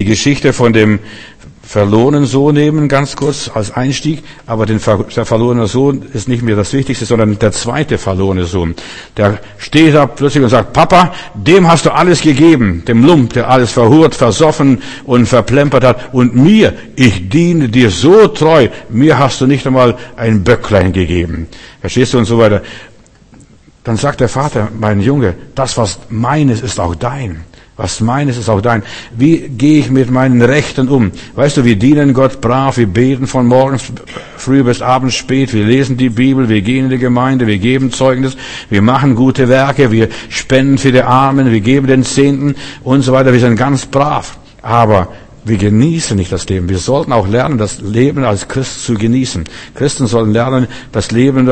die Geschichte von dem verlorenen Sohn nehmen, ganz kurz als Einstieg. Aber der verlorene Sohn ist nicht mehr das Wichtigste, sondern der zweite verlorene Sohn. Der steht da plötzlich und sagt, Papa, dem hast du alles gegeben, dem Lump, der alles verhurt, versoffen und verplempert hat. Und mir, ich diene dir so treu, mir hast du nicht einmal ein Böcklein gegeben. Verstehst du und so weiter. Dann sagt der Vater, mein Junge, das, was meines, ist auch dein. Was meines ist auch dein. Wie gehe ich mit meinen Rechten um? Weißt du, wir dienen Gott brav, wir beten von morgens früh bis abends spät, wir lesen die Bibel, wir gehen in die Gemeinde, wir geben Zeugnis, wir machen gute Werke, wir spenden für die Armen, wir geben den Zehnten und so weiter. Wir sind ganz brav. Aber wir genießen nicht das Leben. Wir sollten auch lernen, das Leben als Christ zu genießen. Christen sollen lernen, das Leben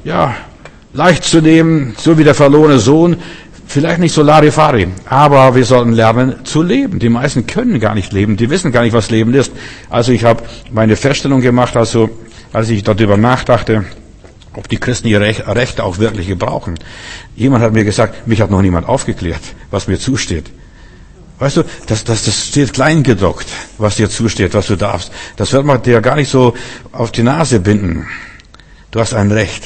leicht zu nehmen, so wie der verlorene Sohn. Vielleicht nicht so Larifari, aber wir sollten lernen zu leben. Die meisten können gar nicht leben, die wissen gar nicht, was Leben ist. Also ich habe meine Feststellung gemacht, als ich darüber nachdachte, ob die Christen ihre Rechte auch wirklich gebrauchen. Jemand hat mir gesagt, mich hat noch niemand aufgeklärt, was mir zusteht. Weißt du, das steht kleingedruckt, was dir zusteht, was du darfst. Das wird man dir gar nicht so auf die Nase binden. Du hast ein Recht.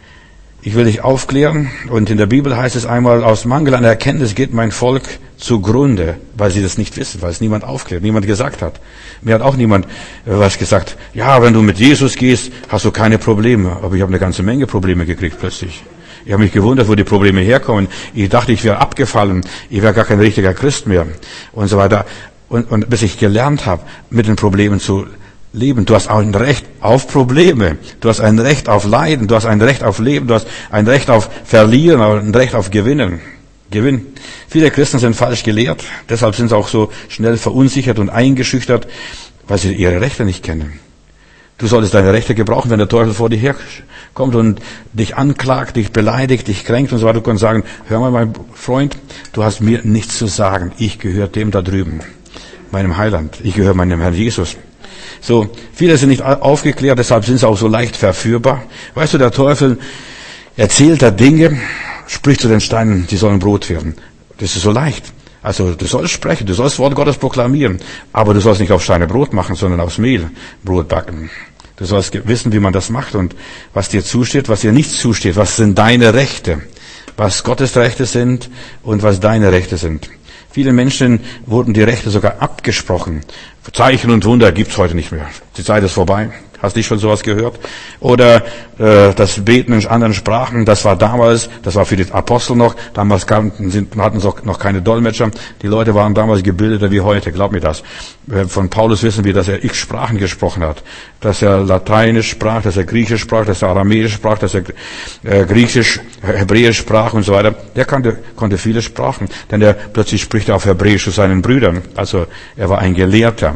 Ich will dich aufklären, und in der Bibel heißt es einmal, aus Mangel an Erkenntnis geht mein Volk zugrunde, weil sie das nicht wissen, weil es niemand aufklärt, niemand gesagt hat. Mir hat auch niemand was gesagt. Ja, wenn du mit Jesus gehst, hast du keine Probleme. Aber ich habe eine ganze Menge Probleme gekriegt plötzlich. Ich habe mich gewundert, wo die Probleme herkommen. Ich dachte, ich wäre abgefallen, ich wäre gar kein richtiger Christ mehr und so weiter. Und bis ich gelernt habe, mit den Problemen zu leben. Du hast auch ein Recht auf Probleme. Du hast ein Recht auf Leiden. Du hast ein Recht auf Leben. Du hast ein Recht auf Verlieren, ein Recht auf Gewinnen. Gewinn. Viele Christen sind falsch gelehrt. Deshalb sind sie auch so schnell verunsichert und eingeschüchtert, weil sie ihre Rechte nicht kennen. Du solltest deine Rechte gebrauchen, wenn der Teufel vor dir herkommt und dich anklagt, dich beleidigt, dich kränkt und so weiter. Du kannst sagen, hör mal, mein Freund, du hast mir nichts zu sagen. Ich gehöre dem da drüben, meinem Heiland. Ich gehöre meinem Herrn Jesus. So, viele sind nicht aufgeklärt, deshalb sind sie auch so leicht verführbar. Weißt du, der Teufel erzählt da Dinge, spricht zu den Steinen, die sollen Brot werden. Das ist so leicht. Also, du sollst sprechen, du sollst das Wort Gottes proklamieren, aber du sollst nicht auf Steine Brot machen, sondern aufs Mehl Brot backen. Du sollst wissen, wie man das macht und was dir zusteht, was dir nicht zusteht, was sind deine Rechte, was Gottes Rechte sind und was deine Rechte sind. Vielen Menschen wurden die Rechte sogar abgesprochen. Zeichen und Wunder gibt's heute nicht mehr. Die Zeit ist vorbei. Hast du schon sowas gehört? Oder das Beten in anderen Sprachen, das war damals, das war für die Apostel noch. Damals hatten sie noch keine Dolmetscher. Die Leute waren damals gebildeter wie heute, glaub mir das. Von Paulus wissen wir, dass er x Sprachen gesprochen hat. Dass er Lateinisch sprach, dass er Griechisch sprach, dass er Aramäisch sprach, dass er Griechisch, Hebräisch sprach und so weiter. Der konnte viele Sprachen, denn er plötzlich spricht auf Hebräisch zu seinen Brüdern. Also er war ein Gelehrter.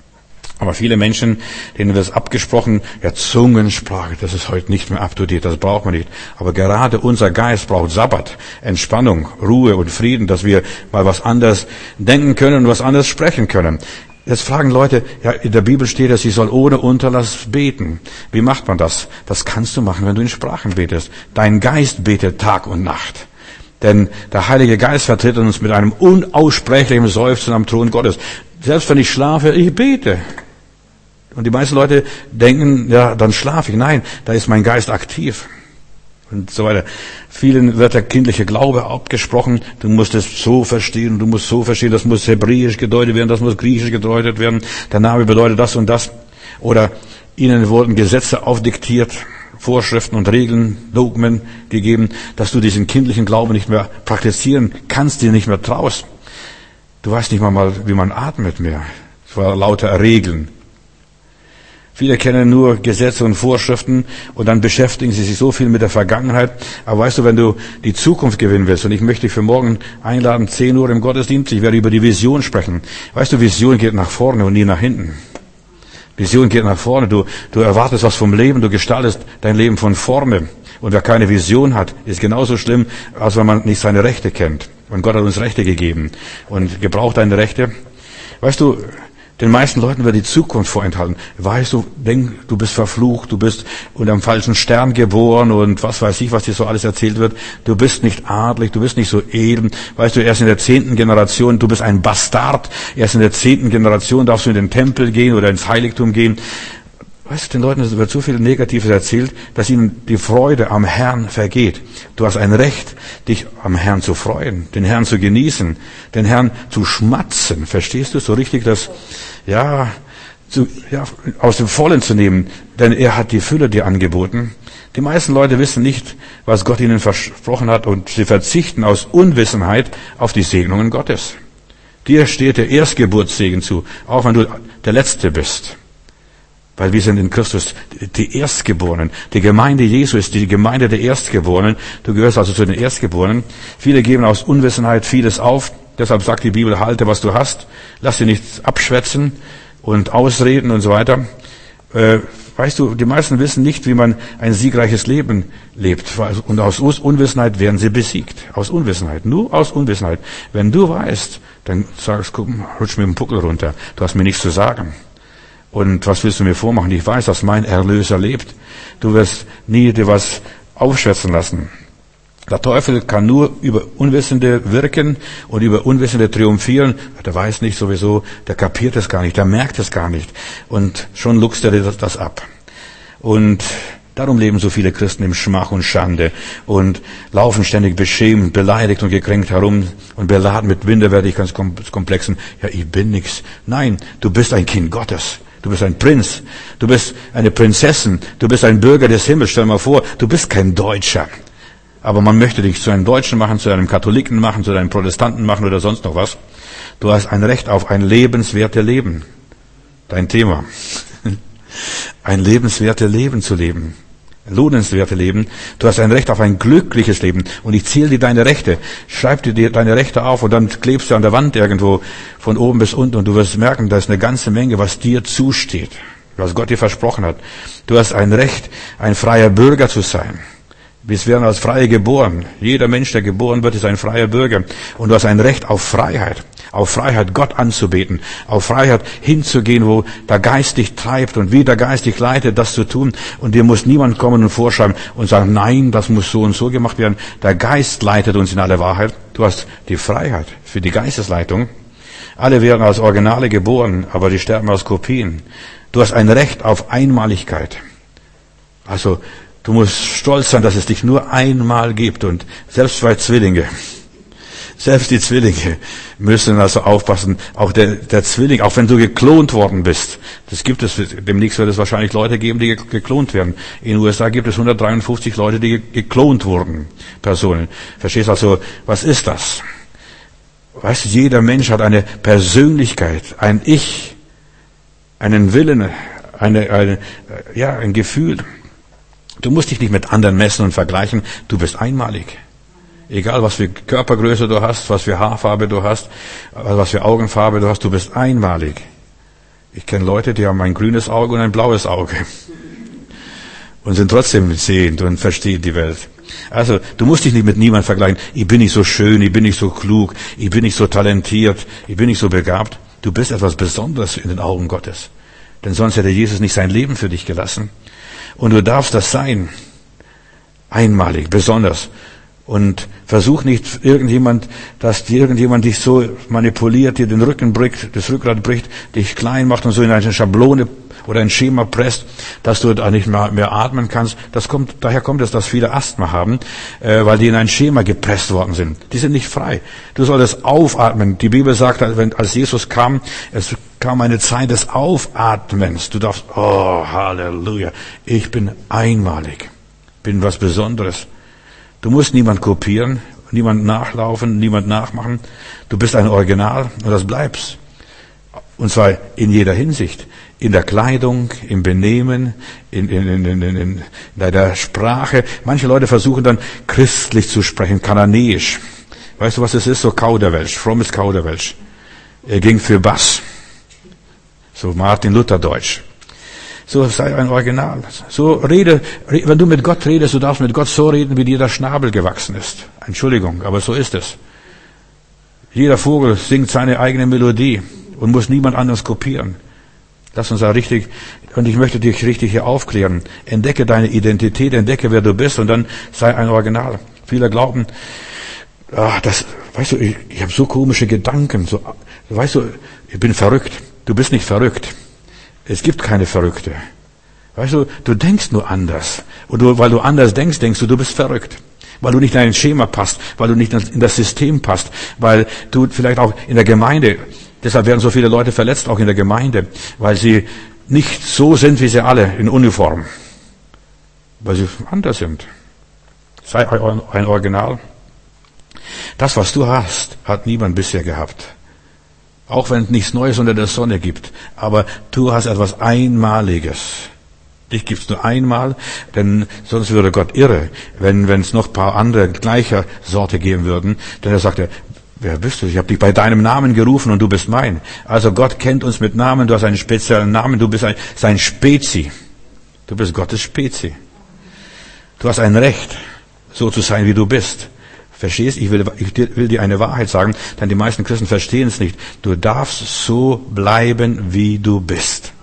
Aber viele Menschen, denen wird es abgesprochen, ja, Zungensprache, das ist heute nicht mehr up to date, das braucht man nicht. Aber gerade unser Geist braucht Sabbat, Entspannung, Ruhe und Frieden, dass wir mal was anderes denken können und was anderes sprechen können. Jetzt fragen Leute, ja, in der Bibel steht, dass sie soll ohne Unterlass beten. Wie macht man das? Das kannst du machen, wenn du in Sprachen betest. Dein Geist betet Tag und Nacht. Denn der Heilige Geist vertritt uns mit einem unaussprechlichen Seufzen am Thron Gottes. Selbst wenn ich schlafe, ich bete. Und die meisten Leute denken, ja, dann schlafe ich. Nein, da ist mein Geist aktiv. Und so weiter. Vielen wird der kindliche Glaube abgesprochen. Du musst es so verstehen, du musst so verstehen, das muss hebräisch gedeutet werden, das muss griechisch gedeutet werden. Der Name bedeutet das und das. Oder ihnen wurden Gesetze aufdiktiert, Vorschriften und Regeln, Dogmen gegeben, dass du diesen kindlichen Glauben nicht mehr praktizieren kannst, dir nicht mehr traust. Du weißt nicht mal, wie man atmet mehr. Es war lauter Regeln. Viele kennen nur Gesetze und Vorschriften und dann beschäftigen sie sich so viel mit der Vergangenheit. Aber weißt du, wenn du die Zukunft gewinnen willst, und ich möchte dich für morgen einladen, 10 Uhr im Gottesdienst, ich werde über die Vision sprechen. Weißt du, Vision geht nach vorne und nie nach hinten. Vision geht nach vorne. Du erwartest was vom Leben, du gestaltest dein Leben von vorne. Und wer keine Vision hat, ist genauso schlimm, als wenn man nicht seine Rechte kennt. Und Gott hat uns Rechte gegeben und gebraucht deine Rechte. Weißt du, Den meisten Leuten wird die Zukunft vorenthalten. Weißt du, denk, du bist verflucht, du bist unter einem falschen Stern geboren und was weiß ich, was dir so alles erzählt wird. Du bist nicht adlig, du bist nicht so edel. Weißt du, erst in der 10. Generation, du bist ein Bastard. Erst in der 10. Generation darfst du in den Tempel gehen oder ins Heiligtum gehen. Weißt du, den Leuten wird so viel Negatives erzählt, dass ihnen die Freude am Herrn vergeht. Du hast ein Recht, dich am Herrn zu freuen, den Herrn zu genießen, den Herrn zu schmatzen. Verstehst du so richtig, das, aus dem Vollen zu nehmen? Denn er hat die Fülle dir angeboten. Die meisten Leute wissen nicht, was Gott ihnen versprochen hat, und sie verzichten aus Unwissenheit auf die Segnungen Gottes. Dir steht der Erstgeburtssegen zu, auch wenn du der Letzte bist. Weil wir sind in Christus die Erstgeborenen. Die Gemeinde Jesu ist die Gemeinde der Erstgeborenen. Du gehörst also zu den Erstgeborenen. Viele geben aus Unwissenheit vieles auf. Deshalb sagt die Bibel, halte, was du hast. Lass dir nichts abschwätzen und ausreden und so weiter. Weißt du, die meisten wissen nicht, wie man ein siegreiches Leben lebt. Und aus Unwissenheit werden sie besiegt. Aus Unwissenheit. Nur aus Unwissenheit. Wenn du weißt, dann sagst du, guck, rutsch mir den Puckel runter. Du hast mir nichts zu sagen. Und was willst du mir vormachen? Ich weiß, dass mein Erlöser lebt. Du wirst nie dir was aufschwätzen lassen. Der Teufel kann nur über Unwissende wirken und über Unwissende triumphieren. Der weiß nicht sowieso, der kapiert es gar nicht, der merkt es gar nicht. Und schon luchst er das ab. Und darum leben so viele Christen im Schmach und Schande und laufen ständig beschämt, beleidigt und gekränkt herum und beladen mit Minderwertigkeitskomplexen. Ja, ich bin nichts. Nein, du bist ein Kind Gottes. Du bist ein Prinz. Du bist eine Prinzessin. Du bist ein Bürger des Himmels. Stell dir mal vor, du bist kein Deutscher. Aber man möchte dich zu einem Deutschen machen, zu einem Katholiken machen, zu einem Protestanten machen oder sonst noch was. Du hast ein Recht auf ein lebenswertes Leben. Dein Thema. Ein lebenswertes Leben zu leben. Ein lohnenswertes Leben. Du hast ein Recht auf ein glückliches Leben. Und ich zähle dir deine Rechte. Schreib dir deine Rechte auf und dann klebst du an der Wand irgendwo von oben bis unten und du wirst merken, da ist eine ganze Menge, was dir zusteht. Was Gott dir versprochen hat. Du hast ein Recht, ein freier Bürger zu sein. Wir werden als Freie geboren. Jeder Mensch, der geboren wird, ist ein freier Bürger. Und du hast ein Recht auf Freiheit. Auf Freiheit, Gott anzubeten. Auf Freiheit, hinzugehen, wo der Geist dich treibt und wie der Geist dich leitet, das zu tun. Und dir muss niemand kommen und vorschreiben und sagen, nein, das muss so und so gemacht werden. Der Geist leitet uns in alle Wahrheit. Du hast die Freiheit für die Geistesleitung. Alle werden als Originale geboren, aber die sterben als Kopien. Du hast ein Recht auf Einmaligkeit. Also, du musst stolz sein, dass es dich nur einmal gibt. Und selbst zwei Zwillinge, selbst die Zwillinge müssen also aufpassen. Auch der Zwilling, auch wenn du geklont worden bist. Das gibt es, demnächst wird es wahrscheinlich Leute geben, die geklont werden. In den USA gibt es 153 Leute, die geklont wurden. Personen. Verstehst also, was ist das? Weißt du, jeder Mensch hat eine Persönlichkeit, ein Ich, einen Willen, ein Gefühl. Du musst dich nicht mit anderen messen und vergleichen. Du bist einmalig. Egal, was für Körpergröße du hast, was für Haarfarbe du hast, was für Augenfarbe du hast, du bist einmalig. Ich kenne Leute, die haben ein grünes Auge und ein blaues Auge. Und sind trotzdem sehend und verstehen die Welt. Also, du musst dich nicht mit niemandem vergleichen. Ich bin nicht so schön, ich bin nicht so klug, ich bin nicht so talentiert, ich bin nicht so begabt. Du bist etwas Besonderes in den Augen Gottes. Denn sonst hätte Jesus nicht sein Leben für dich gelassen. Und du darfst das sein. Einmalig, besonders. Und versuch nicht dass irgendjemand dich so manipuliert, dir den Rücken bricht, das Rückgrat bricht, dich klein macht und so in eine Schablone oder ein Schema presst, dass du da nicht mehr atmen kannst. Daher kommt es, dass viele Asthma haben, weil die in ein Schema gepresst worden sind. Die sind nicht frei. Du solltest aufatmen. Die Bibel sagt, als Jesus kam, es kam eine Zeit des Aufatmens. Du darfst, oh, Halleluja, ich bin einmalig, bin was Besonderes. Du musst niemand kopieren, niemand nachlaufen, niemand nachmachen. Du bist ein Original und das bleibst. Und zwar in jeder Hinsicht. In der Kleidung, im Benehmen, in der Sprache. Manche Leute versuchen dann christlich zu sprechen, kananäisch. Weißt du, was das ist? So Kauderwelsch, frommes Kauderwelsch. Er ging für Bass. So Martin Luther Deutsch. So sei ein Original. So rede, wenn du mit Gott redest, du darfst mit Gott so reden, wie dir der Schnabel gewachsen ist. Entschuldigung, aber so ist es. Jeder Vogel singt seine eigene Melodie und musst niemand anders kopieren. Lass uns da richtig, und ich möchte dich richtig hier aufklären. Entdecke deine Identität, entdecke, wer du bist, und dann sei ein Original. Viele glauben, weißt du, ich habe so komische Gedanken, weißt du, ich bin verrückt. Du bist nicht verrückt. Es gibt keine Verrückte. Weißt du, du denkst nur anders. Und weil du anders denkst, du bist verrückt. Weil du nicht in ein Schema passt, weil du nicht in das System passt, weil du vielleicht auch in der Gemeinde, deshalb werden so viele Leute verletzt, auch in der Gemeinde, weil sie nicht so sind, wie sie alle in Uniform. Weil sie anders sind. Sei ein Original. Das, was du hast, hat niemand bisher gehabt. Auch wenn es nichts Neues unter der Sonne gibt. Aber du hast etwas Einmaliges. Dich gibt's nur einmal, denn sonst würde Gott irre, wenn es noch ein paar andere gleicher Sorte geben würden. Denn er sagte, wer bist du? Ich habe dich bei deinem Namen gerufen und du bist mein. Also Gott kennt uns mit Namen, du hast einen speziellen Namen, du bist sein Spezi. Du bist Gottes Spezi. Du hast ein Recht, so zu sein, wie du bist. Verstehst? Ich will dir eine Wahrheit sagen, denn die meisten Christen verstehen es nicht. Du darfst so bleiben, wie du bist.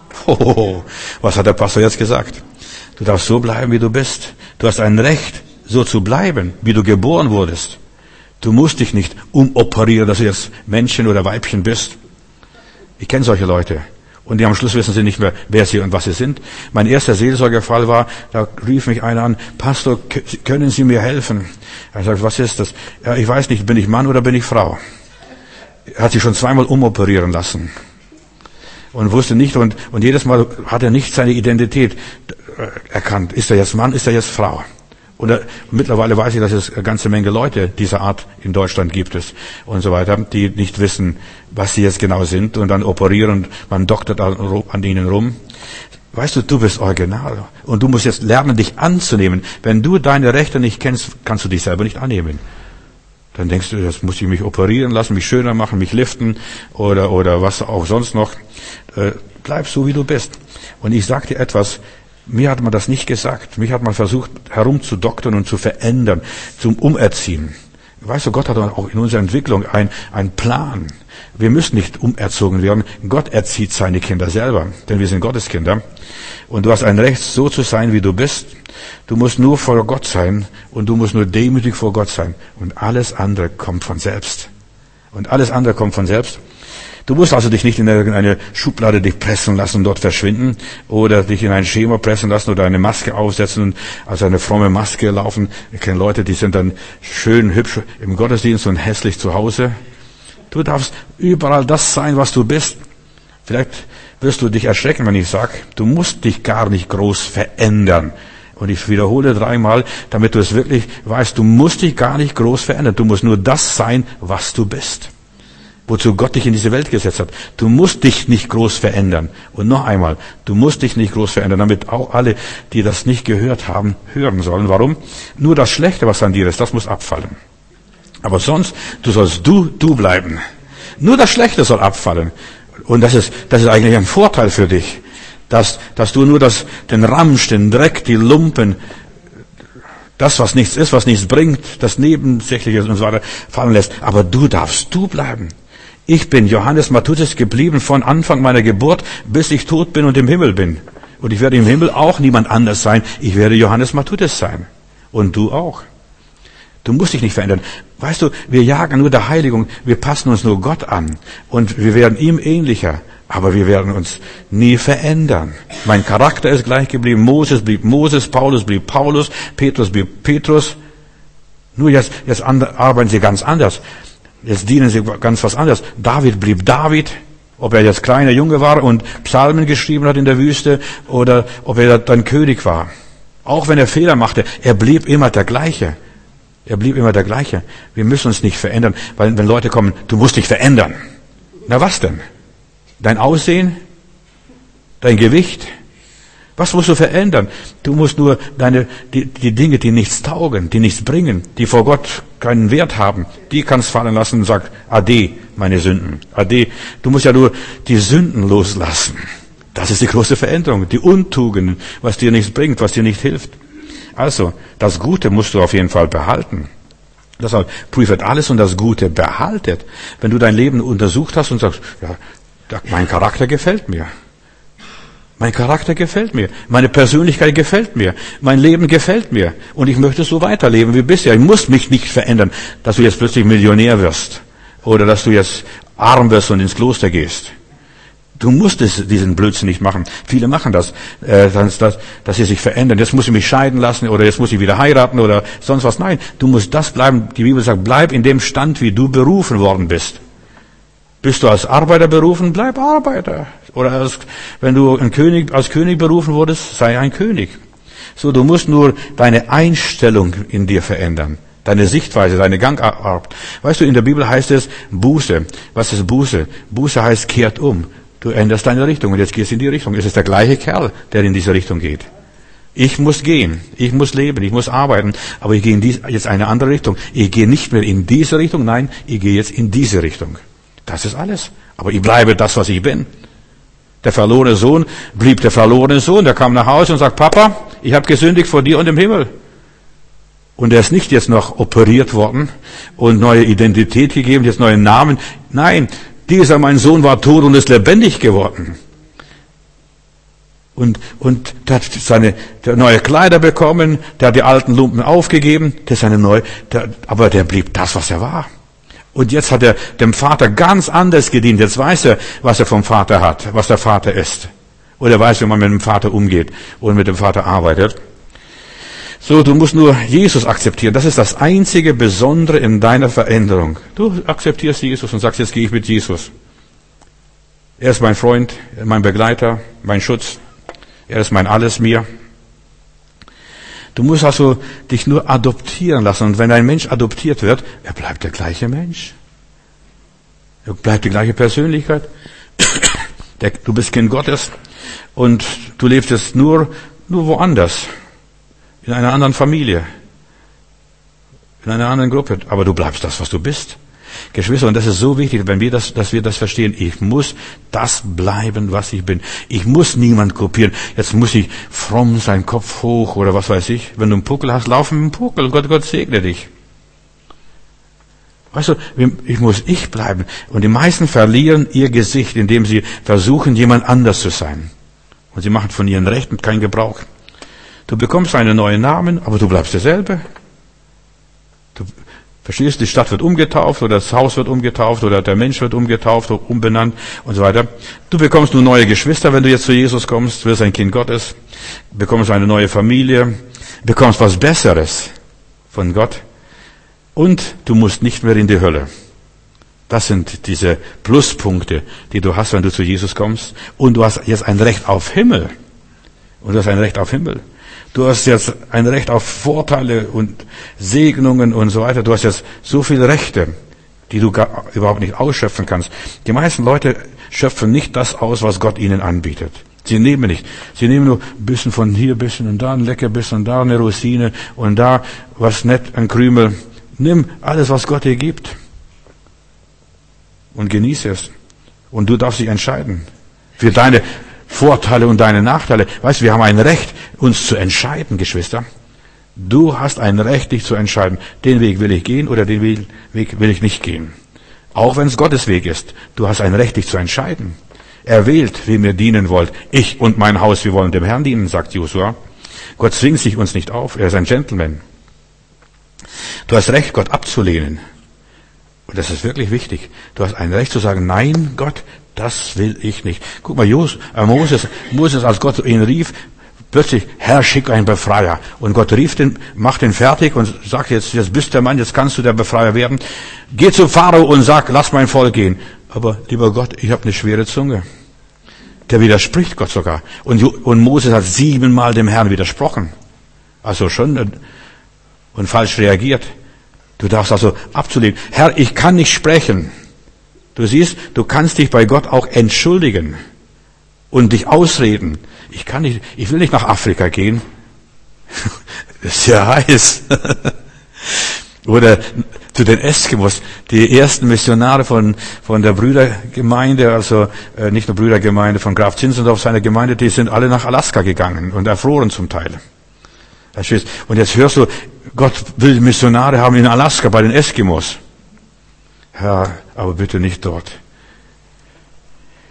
Was hat der Pastor jetzt gesagt? Du darfst so bleiben, wie du bist. Du hast ein Recht, so zu bleiben, wie du geboren wurdest. Du musst dich nicht umoperieren, dass du jetzt Männchen oder Weibchen bist. Ich kenne solche Leute. Und die am Schluss wissen sie nicht mehr, wer sie und was sie sind. Mein erster Seelsorgerfall war, da rief mich einer an, Pastor, können Sie mir helfen? Er sagt, was ist das? Ja, ich weiß nicht, bin ich Mann oder bin ich Frau? Er hat sich schon zweimal umoperieren lassen. Und wusste nicht, und jedes Mal hat er nicht seine Identität erkannt. Ist er jetzt Mann, ist er jetzt Frau? Und mittlerweile weiß ich, dass es eine ganze Menge Leute dieser Art in Deutschland gibt es und so weiter, die nicht wissen, was sie jetzt genau sind und dann operieren und man doktert an ihnen rum. Weißt du, du bist original und du musst jetzt lernen, dich anzunehmen. Wenn du deine Rechte nicht kennst, kannst du dich selber nicht annehmen. Dann denkst du, jetzt muss ich mich operieren lassen, mich schöner machen, mich liften oder was auch sonst noch. Bleib so, wie du bist. Und ich sag dir etwas, mir hat man das nicht gesagt. Mich hat man versucht, herumzudoktern und zu verändern, zum Umerziehen. Weißt du, Gott hat auch in unserer Entwicklung einen Plan. Wir müssen nicht umerzogen werden. Gott erzieht seine Kinder selber, denn wir sind Gottes Kinder. Und du hast ein Recht, so zu sein, wie du bist. Du musst nur vor Gott sein und du musst nur demütig vor Gott sein. Und alles andere kommt von selbst. Du musst also dich nicht in irgendeine Schublade dich pressen lassen und dort verschwinden oder dich in ein Schema pressen lassen oder eine Maske aufsetzen und als eine fromme Maske laufen. Ich kenne Leute, die sind dann schön hübsch im Gottesdienst und hässlich zu Hause. Du darfst überall das sein, was du bist. Vielleicht wirst du dich erschrecken, wenn ich sage, du musst dich gar nicht groß verändern. Und ich wiederhole 3-mal, damit du es wirklich weißt, du musst dich gar nicht groß verändern. Du musst nur das sein, was du bist. Wozu Gott dich in diese Welt gesetzt hat. Du musst dich nicht groß verändern. Und noch einmal, du musst dich nicht groß verändern, damit auch alle, die das nicht gehört haben, hören sollen. Warum? Nur das Schlechte, was an dir ist, das muss abfallen. Aber sonst, du sollst du bleiben. Nur das Schlechte soll abfallen. Und das ist eigentlich ein Vorteil für dich. Dass du nur den Ramsch, den Dreck, die Lumpen, das, was nichts ist, was nichts bringt, das Nebensächliche und so weiter fallen lässt. Aber du darfst du bleiben. Ich bin Johannes Matthäus geblieben von Anfang meiner Geburt, bis ich tot bin und im Himmel bin. Und ich werde im Himmel auch niemand anders sein. Ich werde Johannes Matthäus sein. Und du auch. Du musst dich nicht verändern. Weißt du, wir jagen nur der Heiligung, wir passen uns nur Gott an. Und wir werden ihm ähnlicher. Aber wir werden uns nie verändern. Mein Charakter ist gleich geblieben. Moses blieb Moses, Paulus blieb Paulus, Petrus blieb Petrus. Nur jetzt arbeiten sie ganz anders. Jetzt dienen sie ganz was anderes. David blieb David, ob er jetzt kleiner Junge war und Psalmen geschrieben hat in der Wüste oder ob er dann König war. Auch wenn er Fehler machte, er blieb immer der Gleiche. Wir müssen uns nicht verändern, weil wenn Leute kommen, du musst dich verändern. Na was denn? Dein Aussehen? Dein Gewicht? Was musst du verändern? Du musst nur die Dinge, die nichts taugen, die nichts bringen, die vor Gott keinen Wert haben, die kannst fallen lassen und sag, Ade, meine Sünden. Ade. Du musst ja nur die Sünden loslassen. Das ist die große Veränderung. Die Untugenden, was dir nichts bringt, was dir nicht hilft. Also, das Gute musst du auf jeden Fall behalten. Deshalb prüft alles und das Gute behaltet. Wenn du dein Leben untersucht hast und sagst, ja, Mein Charakter gefällt mir. Mein Charakter gefällt mir. Meine Persönlichkeit gefällt mir. Mein Leben gefällt mir. Und ich möchte so weiterleben wie bisher. Ich muss mich nicht verändern, dass du jetzt plötzlich Millionär wirst. Oder dass du jetzt arm wirst und ins Kloster gehst. Du musst diesen Blödsinn nicht machen. Viele machen das, dass sie sich verändern. Jetzt muss ich mich scheiden lassen oder jetzt muss ich wieder heiraten oder sonst was. Nein, du musst das bleiben. Die Bibel sagt, bleib in dem Stand, wie du berufen worden bist. Bist du als Arbeiter berufen, bleib Arbeiter. Oder wenn du als König berufen wurdest, sei ein König. So, du musst nur deine Einstellung in dir verändern. Deine Sichtweise, deine Gangart. Weißt du, in der Bibel heißt es Buße. Was ist Buße? Buße heißt, kehrt um. Du änderst deine Richtung und jetzt gehst du in die Richtung. Es ist der gleiche Kerl, der in diese Richtung geht. Ich muss gehen, ich muss leben, ich muss arbeiten, aber ich gehe in jetzt eine andere Richtung. Ich gehe nicht mehr in diese Richtung, nein, ich gehe jetzt in diese Richtung. Das ist alles. Aber ich bleibe das, was ich bin. Der verlorene Sohn blieb der verlorene Sohn. Der kam nach Hause und sagt, Papa, ich habe gesündigt vor dir und im Himmel. Und er ist nicht jetzt noch operiert worden und neue Identität gegeben, jetzt neuen Namen. Nein, dieser, mein Sohn, war tot und ist lebendig geworden. Und der hat der neue Kleider bekommen, der hat die alten Lumpen aufgegeben, aber der blieb das, was er war. Und jetzt hat er dem Vater ganz anders gedient. Jetzt weiß er, was er vom Vater hat, was der Vater ist. Oder weiß, wie man mit dem Vater umgeht und mit dem Vater arbeitet. So, du musst nur Jesus akzeptieren. Das ist das einzige Besondere in deiner Veränderung. Du akzeptierst Jesus und sagst, jetzt gehe ich mit Jesus. Er ist mein Freund, mein Begleiter, mein Schutz. Er ist mein Alles mir. Du musst also dich nur adoptieren lassen. Und wenn ein Mensch adoptiert wird, er bleibt der gleiche Mensch. Er bleibt die gleiche Persönlichkeit. Du bist Kind Gottes und du lebst jetzt nur woanders. In einer anderen Familie. In einer anderen Gruppe. Aber du bleibst das, was du bist. Geschwister, und das ist so wichtig, dass wir das verstehen. Ich muss das bleiben, was ich bin. Ich muss niemand kopieren. Jetzt muss ich fromm sein, Kopf hoch oder was weiß ich. Wenn du einen Puckel hast, lauf mit dem Puckel. Gott segne dich. Weißt du, ich muss ich bleiben. Und die meisten verlieren ihr Gesicht, indem sie versuchen, jemand anders zu sein. Und sie machen von ihren Rechten keinen Gebrauch. Du bekommst einen neuen Namen, aber du bleibst derselbe. Du verstehst, die Stadt wird umgetauft oder das Haus wird umgetauft oder der Mensch wird umgetauft, umbenannt und so weiter. Du bekommst nur neue Geschwister, wenn du jetzt zu Jesus kommst, wirst ein Kind Gottes, bekommst eine neue Familie, bekommst was Besseres von Gott und du musst nicht mehr in die Hölle. Das sind diese Pluspunkte, die du hast, wenn du zu Jesus kommst. Und du hast jetzt ein Recht auf Himmel. Und du hast ein Recht auf Himmel. Du hast jetzt ein Recht auf Vorteile und Segnungen und so weiter. Du hast jetzt so viele Rechte, die du überhaupt nicht ausschöpfen kannst. Die meisten Leute schöpfen nicht das aus, was Gott ihnen anbietet. Sie nehmen nicht. Sie nehmen nur ein bisschen von hier, ein bisschen und da ein Leckerbissen und da eine Rosine und da was nett, ein Krümel. Nimm alles, was Gott dir gibt und genieße es. Und du darfst dich entscheiden für deine Vorteile und deine Nachteile. Weißt du, wir haben ein Recht, uns zu entscheiden, Geschwister. Du hast ein Recht, dich zu entscheiden. Den Weg will ich gehen oder den Weg will ich nicht gehen. Auch wenn es Gottes Weg ist. Du hast ein Recht, dich zu entscheiden. Er wählt, wem ihr dienen wollt. Ich und mein Haus, wir wollen dem Herrn dienen, sagt Josua. Gott zwingt sich uns nicht auf. Er ist ein Gentleman. Du hast Recht, Gott abzulehnen. Und das ist wirklich wichtig. Du hast ein Recht zu sagen, nein, Gott, das will ich nicht. Guck mal, Moses, als Gott ihn rief, plötzlich, Herr, schick einen Befreier. Und Gott rief macht ihn fertig und sagt, jetzt bist der Mann, jetzt kannst du der Befreier werden. Geh zu Pharao und sag, lass mein Volk gehen. Aber, lieber Gott, ich habe eine schwere Zunge. Der widerspricht Gott sogar. Und Moses hat 7-mal dem Herrn widersprochen. Also schon, und falsch reagiert. Du darfst also abzulehnen. Herr, ich kann nicht sprechen. Du siehst, du kannst dich bei Gott auch entschuldigen und dich ausreden. Ich will nicht nach Afrika gehen. Das ist ja heiß. Oder zu den Eskimos, die ersten Missionare von der Brüdergemeinde, also nicht nur Brüdergemeinde von Graf Zinzendorf, seine Gemeinde, die sind alle nach Alaska gegangen und erfroren zum Teil. Und jetzt hörst du, Gott will Missionare haben in Alaska bei den Eskimos. Herr, aber bitte nicht dort.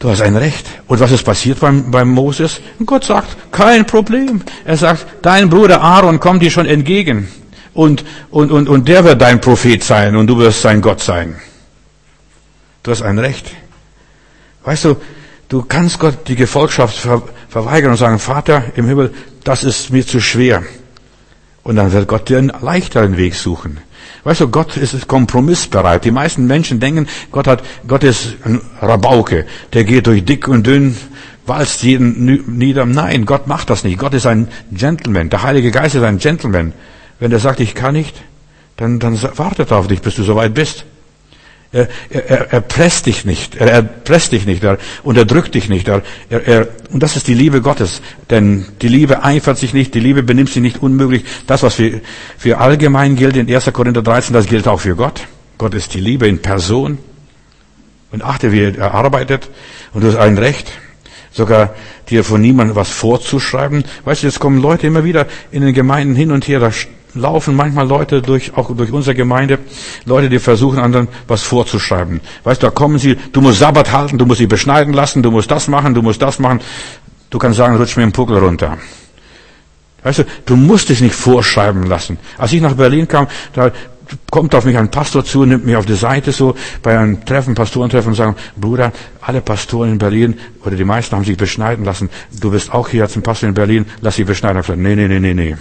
Du hast ein Recht. Und was ist passiert beim Moses? Und Gott sagt, kein Problem. Er sagt, dein Bruder Aaron kommt dir schon entgegen. Und der wird dein Prophet sein und du wirst sein Gott sein. Du hast ein Recht. Weißt du, du kannst Gott die Gefolgschaft verweigern und sagen, Vater im Himmel, das ist mir zu schwer. Und dann wird Gott dir einen leichteren Weg suchen. Weißt du, Gott ist kompromissbereit. Die meisten Menschen denken, Gott ist ein Rabauke. Der geht durch dick und dünn, walzt jeden nieder. Nein, Gott macht das nicht. Gott ist ein Gentleman. Der Heilige Geist ist ein Gentleman. Wenn er sagt, ich kann nicht, dann wartet er auf dich, bis du soweit bist. Er presst dich nicht. Er erpresst dich nicht. Er unterdrückt dich nicht. Und das ist die Liebe Gottes. Denn die Liebe eifert sich nicht. Die Liebe benimmt sich nicht unmöglich. Das, was für allgemein gilt in 1. Korinther 13, das gilt auch für Gott. Gott ist die Liebe in Person. Und achte, wie er arbeitet. Und du hast ein Recht, sogar dir von niemandem was vorzuschreiben. Weißt du, jetzt kommen Leute immer wieder in den Gemeinden hin und her. Da laufen manchmal Leute auch durch unsere Gemeinde, Leute, die versuchen, anderen was vorzuschreiben. Weißt du, da kommen sie, du musst Sabbat halten, du musst sie beschneiden lassen, du musst das machen, du musst das machen. Du kannst sagen, rutsch mir den Puckel runter. Weißt du, du musst dich nicht vorschreiben lassen. Als ich nach Berlin kam, da kommt auf mich ein Pastor zu, nimmt mich auf die Seite so bei einem Treffen, Pastorentreffen und sagt, Bruder, alle Pastoren in Berlin, oder die meisten haben sich beschneiden lassen. Du bist auch hier als ein Pastor in Berlin, lass dich beschneiden. Ich habe gesagt, nee.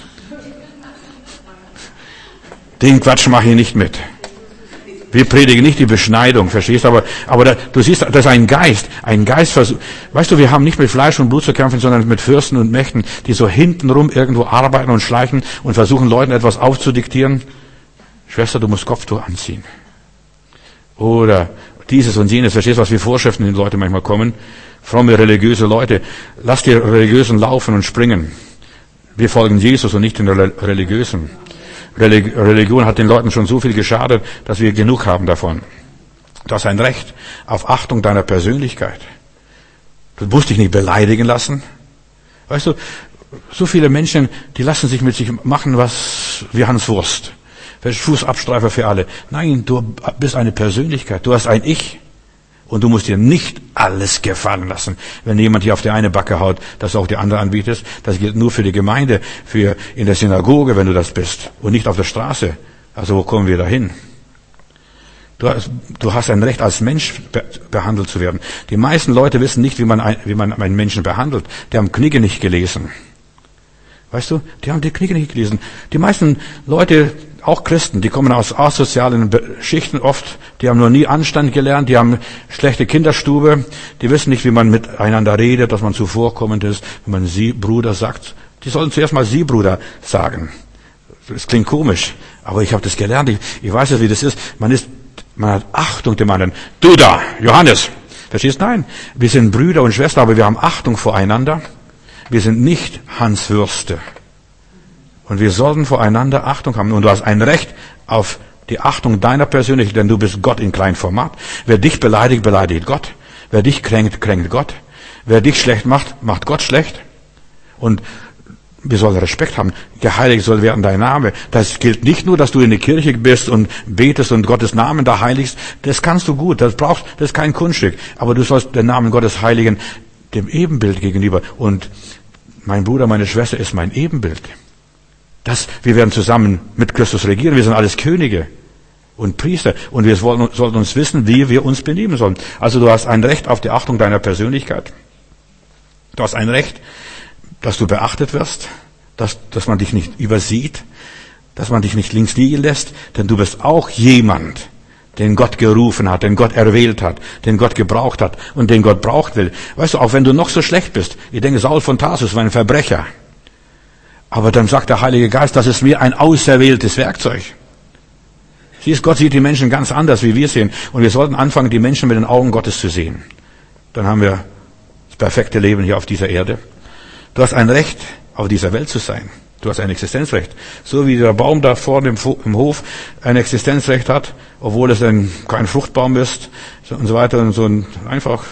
Den Quatsch mache ich nicht mit. Wir predigen nicht die Beschneidung, verstehst du? Aber du siehst, das ist ein Geist. Weißt du, wir haben nicht mit Fleisch und Blut zu kämpfen, sondern mit Fürsten und Mächten, die so hintenrum irgendwo arbeiten und schleichen und versuchen, Leuten etwas aufzudiktieren. Schwester, du musst Kopftuch anziehen. Oder dieses und jenes. Verstehst du, was für Vorschriften die Leute manchmal kommen? Fromme, religiöse Leute. Lass die Religiösen laufen und springen. Wir folgen Jesus und nicht den Religiösen. Religion hat den Leuten schon so viel geschadet, dass wir genug haben davon. Du hast ein Recht auf Achtung deiner Persönlichkeit. Du musst dich nicht beleidigen lassen. Weißt du, so viele Menschen, die lassen sich mit sich machen, was wie Hans Wurst. Fußabstreifer für alle. Nein, du bist eine Persönlichkeit. Du hast ein Ich. Und du musst dir nicht alles gefallen lassen. Wenn jemand hier auf die eine Backe haut, dass du auch die andere anbietest, das gilt nur für die Gemeinde, für in der Synagoge, wenn du das bist, und nicht auf der Straße. Also wo kommen wir da hin? Du hast ein Recht, als Mensch behandelt zu werden. Die meisten Leute wissen nicht, wie man einen Menschen behandelt. Die haben Knigge nicht gelesen. Weißt du, die haben die Knigge nicht gelesen. Die meisten Leute, auch Christen, die kommen aus asozialen Schichten oft, die haben noch nie Anstand gelernt, die haben schlechte Kinderstube, die wissen nicht, wie man miteinander redet, dass man zuvorkommend ist, wenn man Sie, Bruder sagt. Die sollen zuerst mal Sie, Bruder sagen. Das klingt komisch, aber ich habe das gelernt, ich weiß ja, wie das ist. Man hat Achtung dem anderen. Du da, Johannes, verstehst du? Nein, wir sind Brüder und Schwestern, aber wir haben Achtung voreinander. Wir sind nicht Hans Würste. Und wir sollten voreinander Achtung haben. Und du hast ein Recht auf die Achtung deiner Persönlichkeit, denn du bist Gott in Kleinformat. Wer dich beleidigt, beleidigt Gott. Wer dich kränkt, kränkt Gott. Wer dich schlecht macht, macht Gott schlecht. Und wir sollen Respekt haben. Geheiligt soll werden dein Name. Das gilt nicht nur, dass du in der Kirche bist und betest und Gottes Namen da heiligst. Das kannst du gut. Das ist kein Kunststück. Aber du sollst den Namen Gottes heiligen, dem Ebenbild gegenüber. Und mein Bruder, meine Schwester ist mein Ebenbild. Wir werden zusammen mit Christus regieren. Wir sind alles Könige und Priester. Und wir sollten uns wissen, wie wir uns benehmen sollen. Also du hast ein Recht auf die Achtung deiner Persönlichkeit. Du hast ein Recht, dass du beachtet wirst, dass man dich nicht übersieht, dass man dich nicht links liegen lässt. Denn du bist auch jemand, den Gott gerufen hat, den Gott erwählt hat, den Gott gebraucht hat und den Gott braucht will. Weißt du, auch wenn du noch so schlecht bist, ich denke, Saul von Tarsus war ein Verbrecher. Aber dann sagt der Heilige Geist, das ist mir ein auserwähltes Werkzeug. Siehst, Gott sieht die Menschen ganz anders, wie wir sehen. Und wir sollten anfangen, die Menschen mit den Augen Gottes zu sehen. Dann haben wir das perfekte Leben hier auf dieser Erde. Du hast ein Recht, auf dieser Welt zu sein. Du hast ein Existenzrecht. So wie der Baum da vorne im Hof ein Existenzrecht hat, obwohl es kein Fruchtbaum ist und so weiter und so einfach,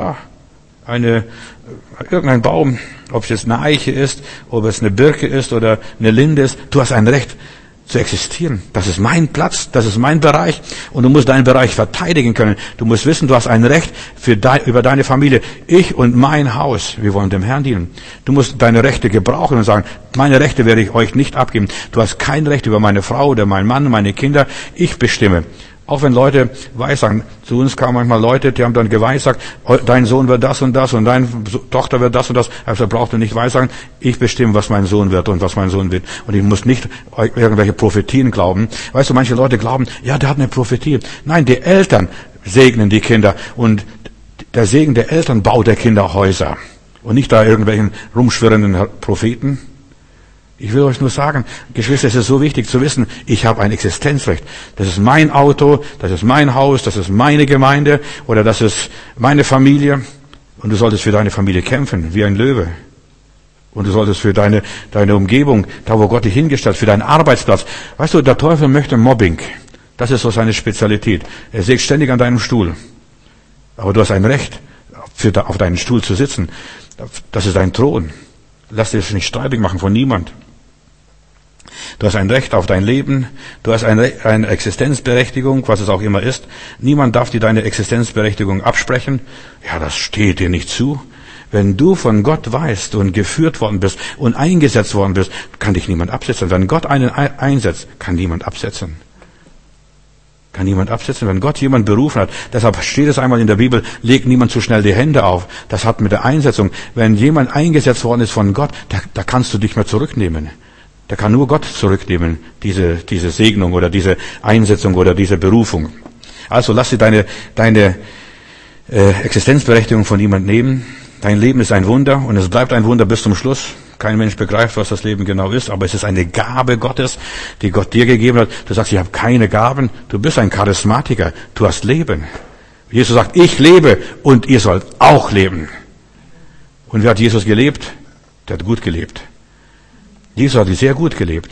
irgendein Baum, ob es jetzt eine Eiche ist, ob es eine Birke ist oder eine Linde ist. Du hast ein Recht zu existieren. Das ist mein Platz, das ist mein Bereich und du musst deinen Bereich verteidigen können. Du musst wissen, du hast ein Recht über deine Familie. Ich und mein Haus, wir wollen dem Herrn dienen. Du musst deine Rechte gebrauchen und sagen, meine Rechte werde ich euch nicht abgeben. Du hast kein Recht über meine Frau oder meinen Mann, meine Kinder. Ich bestimme. Auch wenn Leute weissagen, zu uns kamen manchmal Leute, die haben dann geweissagt, dein Sohn wird das und deine Tochter wird das und das. Also braucht ihr nicht weissagen, ich bestimme, was mein Sohn wird und was mein Sohn wird. Und ich muss nicht irgendwelche Prophetien glauben. Weißt du, manche Leute glauben, ja, der hat eine Prophetie. Nein, die Eltern segnen die Kinder und der Segen der Eltern baut der Kinder Häuser. Und nicht da irgendwelchen rumschwirrenden Propheten. Ich will euch nur sagen, Geschwister, es ist so wichtig zu wissen, ich habe ein Existenzrecht. Das ist mein Auto, das ist mein Haus, das ist meine Gemeinde oder das ist meine Familie. Und du solltest für deine Familie kämpfen, wie ein Löwe. Und du solltest für deine Umgebung, da wo Gott dich hingestellt hat, für deinen Arbeitsplatz. Weißt du, der Teufel möchte Mobbing. Das ist so seine Spezialität. Er sägt ständig an deinem Stuhl. Aber du hast ein Recht, auf deinen Stuhl zu sitzen. Das ist dein Thron. Lass dir das nicht streitig machen von niemand. Du hast ein Recht auf dein Leben, du hast eine Existenzberechtigung, was es auch immer ist. Niemand darf dir deine Existenzberechtigung absprechen. Ja, das steht dir nicht zu. Wenn du von Gott weißt und geführt worden bist und eingesetzt worden bist, kann dich niemand absetzen. Wenn Gott einen einsetzt, kann niemand absetzen. Kann niemand absetzen, wenn Gott jemand berufen hat. Deshalb steht es einmal in der Bibel, legt niemand zu schnell die Hände auf. Das hat mit der Einsetzung. Wenn jemand eingesetzt worden ist von Gott, da kannst du dich mehr zurücknehmen. Da kann nur Gott zurücknehmen, diese Segnung oder diese Einsetzung oder diese Berufung. Also lass dir deine Existenzberechtigung von niemand nehmen. Dein Leben ist ein Wunder und es bleibt ein Wunder bis zum Schluss. Kein Mensch begreift, was das Leben genau ist, aber es ist eine Gabe Gottes, die Gott dir gegeben hat. Du sagst, ich habe keine Gaben. Du bist ein Charismatiker. Du hast Leben. Jesus sagt, ich lebe und ihr sollt auch leben. Und wie hat Jesus gelebt? Der hat gut gelebt. Jesus hat sehr gut gelebt.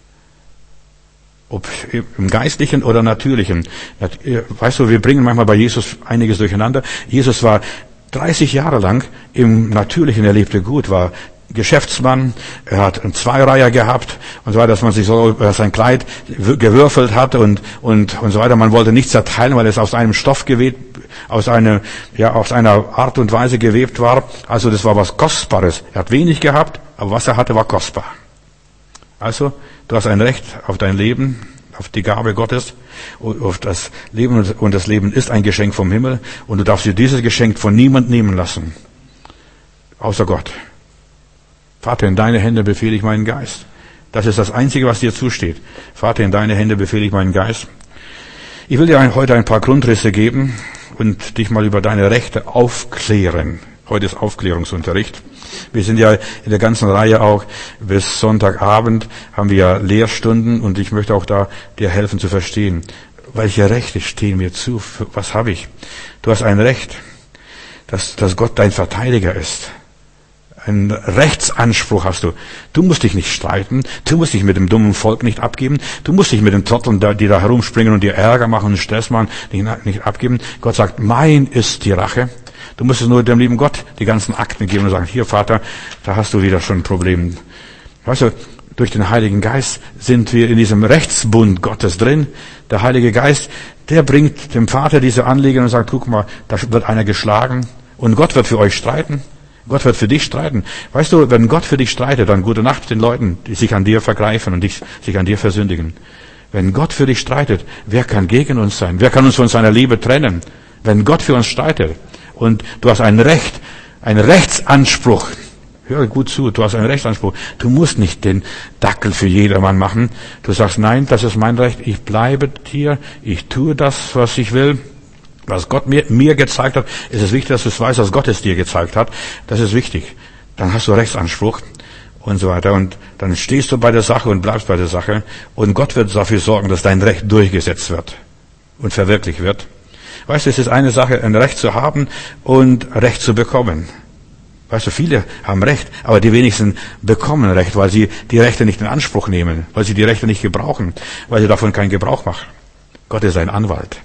Ob im Geistlichen oder Natürlichen. Weißt du, wir bringen manchmal bei Jesus einiges durcheinander. Jesus war 30 Jahre lang im Natürlichen, er lebte gut, war Geschäftsmann, er hat einen Zweireiher gehabt und so weiter, dass man sich so über sein Kleid gewürfelt hat und so weiter. Man wollte nichts zerteilen, weil es aus einem Stoff gewebt, aus einer Art und Weise gewebt war. Also das war was Kostbares. Er hat wenig gehabt, aber was er hatte, war kostbar. Also, du hast ein Recht auf dein Leben, auf die Gabe Gottes, auf das Leben, und das Leben ist ein Geschenk vom Himmel und du darfst dir dieses Geschenk von niemand nehmen lassen, außer Gott. Vater, in deine Hände befehle ich meinen Geist. Das ist das Einzige, was dir zusteht. Vater, in deine Hände befehle ich meinen Geist. Ich will dir heute ein paar Grundrisse geben und dich mal über deine Rechte aufklären. Heute ist Aufklärungsunterricht. Wir sind ja in der ganzen Reihe auch bis Sonntagabend haben wir ja Lehrstunden und ich möchte auch da dir helfen zu verstehen, welche Rechte stehen mir zu, was habe ich? Du hast ein Recht, dass Gott dein Verteidiger ist. Einen Rechtsanspruch hast du. Du musst dich nicht streiten. Du musst dich mit dem dummen Volk nicht abgeben. Du musst dich mit den Trotteln, die da herumspringen und dir Ärger machen und Stress machen, nicht abgeben. Gott sagt, mein ist die Rache. Du musst es nur dem lieben Gott die ganzen Akten geben und sagen, hier Vater, da hast du wieder schon ein Problem. Weißt du, durch den Heiligen Geist sind wir in diesem Rechtsbund Gottes drin. Der Heilige Geist, der bringt dem Vater diese Anliegen und sagt, guck mal, da wird einer geschlagen und Gott wird für euch streiten. Gott wird für dich streiten. Weißt du, wenn Gott für dich streitet, dann gute Nacht den Leuten, die sich an dir vergreifen und sich an dir versündigen. Wenn Gott für dich streitet, wer kann gegen uns sein? Wer kann uns von seiner Liebe trennen? Wenn Gott für uns streitet und du hast ein Recht, einen Rechtsanspruch. Hör gut zu, du hast einen Rechtsanspruch. Du musst nicht den Dackel für jedermann machen. Du sagst, nein, das ist mein Recht, ich bleibe hier, ich tue das, was ich will. Was Gott mir gezeigt hat, ist es wichtig, dass du es weißt, dass Gott es dir gezeigt hat. Das ist wichtig. Dann hast du Rechtsanspruch und so weiter. Und dann stehst du bei der Sache und bleibst bei der Sache. Und Gott wird dafür sorgen, dass dein Recht durchgesetzt wird und verwirklicht wird. Weißt du, es ist eine Sache, ein Recht zu haben und Recht zu bekommen. Weißt du, viele haben Recht, aber die wenigsten bekommen Recht, weil sie die Rechte nicht in Anspruch nehmen, weil sie die Rechte nicht gebrauchen, weil sie davon keinen Gebrauch machen. Gott ist ein Anwalt.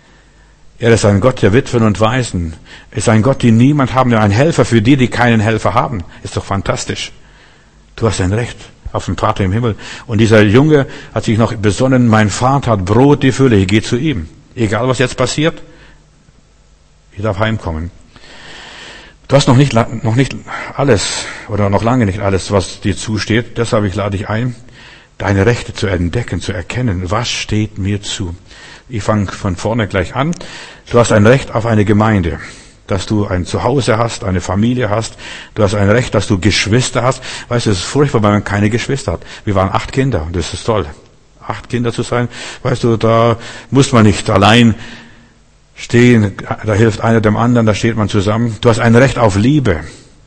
Er ist ein Gott der Witwen und Waisen. Er ist ein Gott, den niemand haben, ein Helfer für die keinen Helfer haben. Ist doch fantastisch. Du hast ein Recht auf den Vater im Himmel. Und dieser Junge hat sich noch besonnen, mein Vater hat Brot die Fülle, ich gehe zu ihm. Egal was jetzt passiert, ich darf heimkommen. Du hast noch nicht alles oder noch lange nicht alles, was dir zusteht. Deshalb ich lade dich ein, deine Rechte zu entdecken, zu erkennen. Was steht mir zu? Ich fange von vorne gleich an. Du hast ein Recht auf eine Gemeinde, dass du ein Zuhause hast, eine Familie hast. Du hast ein Recht, dass du Geschwister hast. Weißt du, es ist furchtbar, wenn man keine Geschwister hat. Wir waren 8 Kinder und das ist toll. 8 Kinder zu sein. Weißt du, da muss man nicht allein stehen, da hilft einer dem anderen, da steht man zusammen. Du hast ein Recht auf Liebe.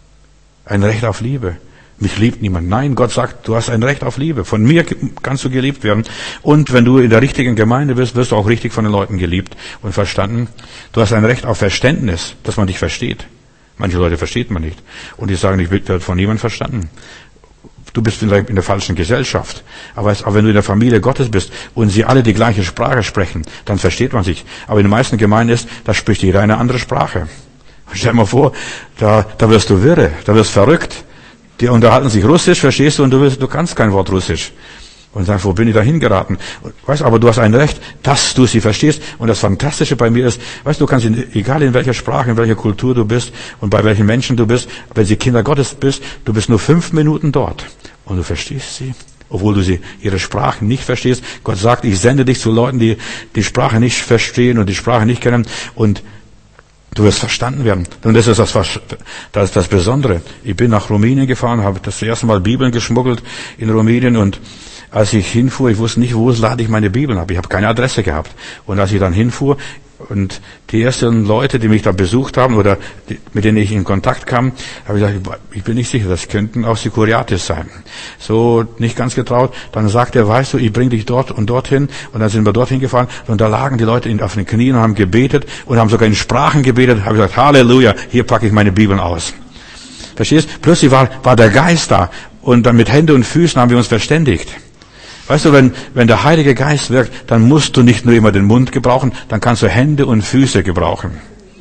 Ein Recht auf Liebe. Mich liebt niemand. Nein, Gott sagt, du hast ein Recht auf Liebe. Von mir kannst du geliebt werden. Und wenn du in der richtigen Gemeinde bist, wirst du auch richtig von den Leuten geliebt und verstanden. Du hast ein Recht auf Verständnis, dass man dich versteht. Manche Leute versteht man nicht. Und die sagen, ich werde von niemandem verstanden. Du bist vielleicht in der falschen Gesellschaft. Aber wenn du in der Familie Gottes bist und sie alle die gleiche Sprache sprechen, dann versteht man sich. Aber in den meisten Gemeinden da spricht jeder eine andere Sprache. Stell dir mal vor, da wirst du wirre, da wirst verrückt. Die unterhalten sich Russisch, verstehst du, und du kannst kein Wort Russisch. Und sagst, wo bin ich da hingeraten? Weißt, aber du hast ein Recht, dass du sie verstehst. Und das Fantastische bei mir ist, weißt du, kannst, egal in welcher Sprache, in welcher Kultur du bist und bei welchen Menschen du bist, wenn sie Kinder Gottes bist, du bist nur 5 Minuten dort. Und du verstehst sie, obwohl du ihre Sprache nicht verstehst. Gott sagt, ich sende dich zu Leuten, die die Sprache nicht verstehen und die Sprache nicht kennen. Und du wirst verstanden werden. Und das ist das Besondere. Ich bin nach Rumänien gefahren, habe das erste Mal Bibeln geschmuggelt in Rumänien, und als ich hinfuhr, ich wusste nicht, wo lade ich meine Bibeln ab. Ich habe keine Adresse gehabt. Und als ich dann hinfuhr und die ersten Leute, die mich da besucht haben oder mit denen ich in Kontakt kam, habe ich gesagt, ich bin nicht sicher, das könnten auch Sikuriatis sein. So nicht ganz getraut. Dann sagte er, weißt du, ich bringe dich dort und dorthin. Und dann sind wir dorthin gefahren und da lagen die Leute auf den Knien und haben gebetet und haben sogar in Sprachen gebetet. Habe ich gesagt, Halleluja, hier packe ich meine Bibeln aus. Verstehst? Plötzlich war der Geist da und dann mit Händen und Füßen haben wir uns verständigt. Weißt du, wenn der Heilige Geist wirkt, dann musst du nicht nur immer den Mund gebrauchen, dann kannst du Hände und Füße gebrauchen.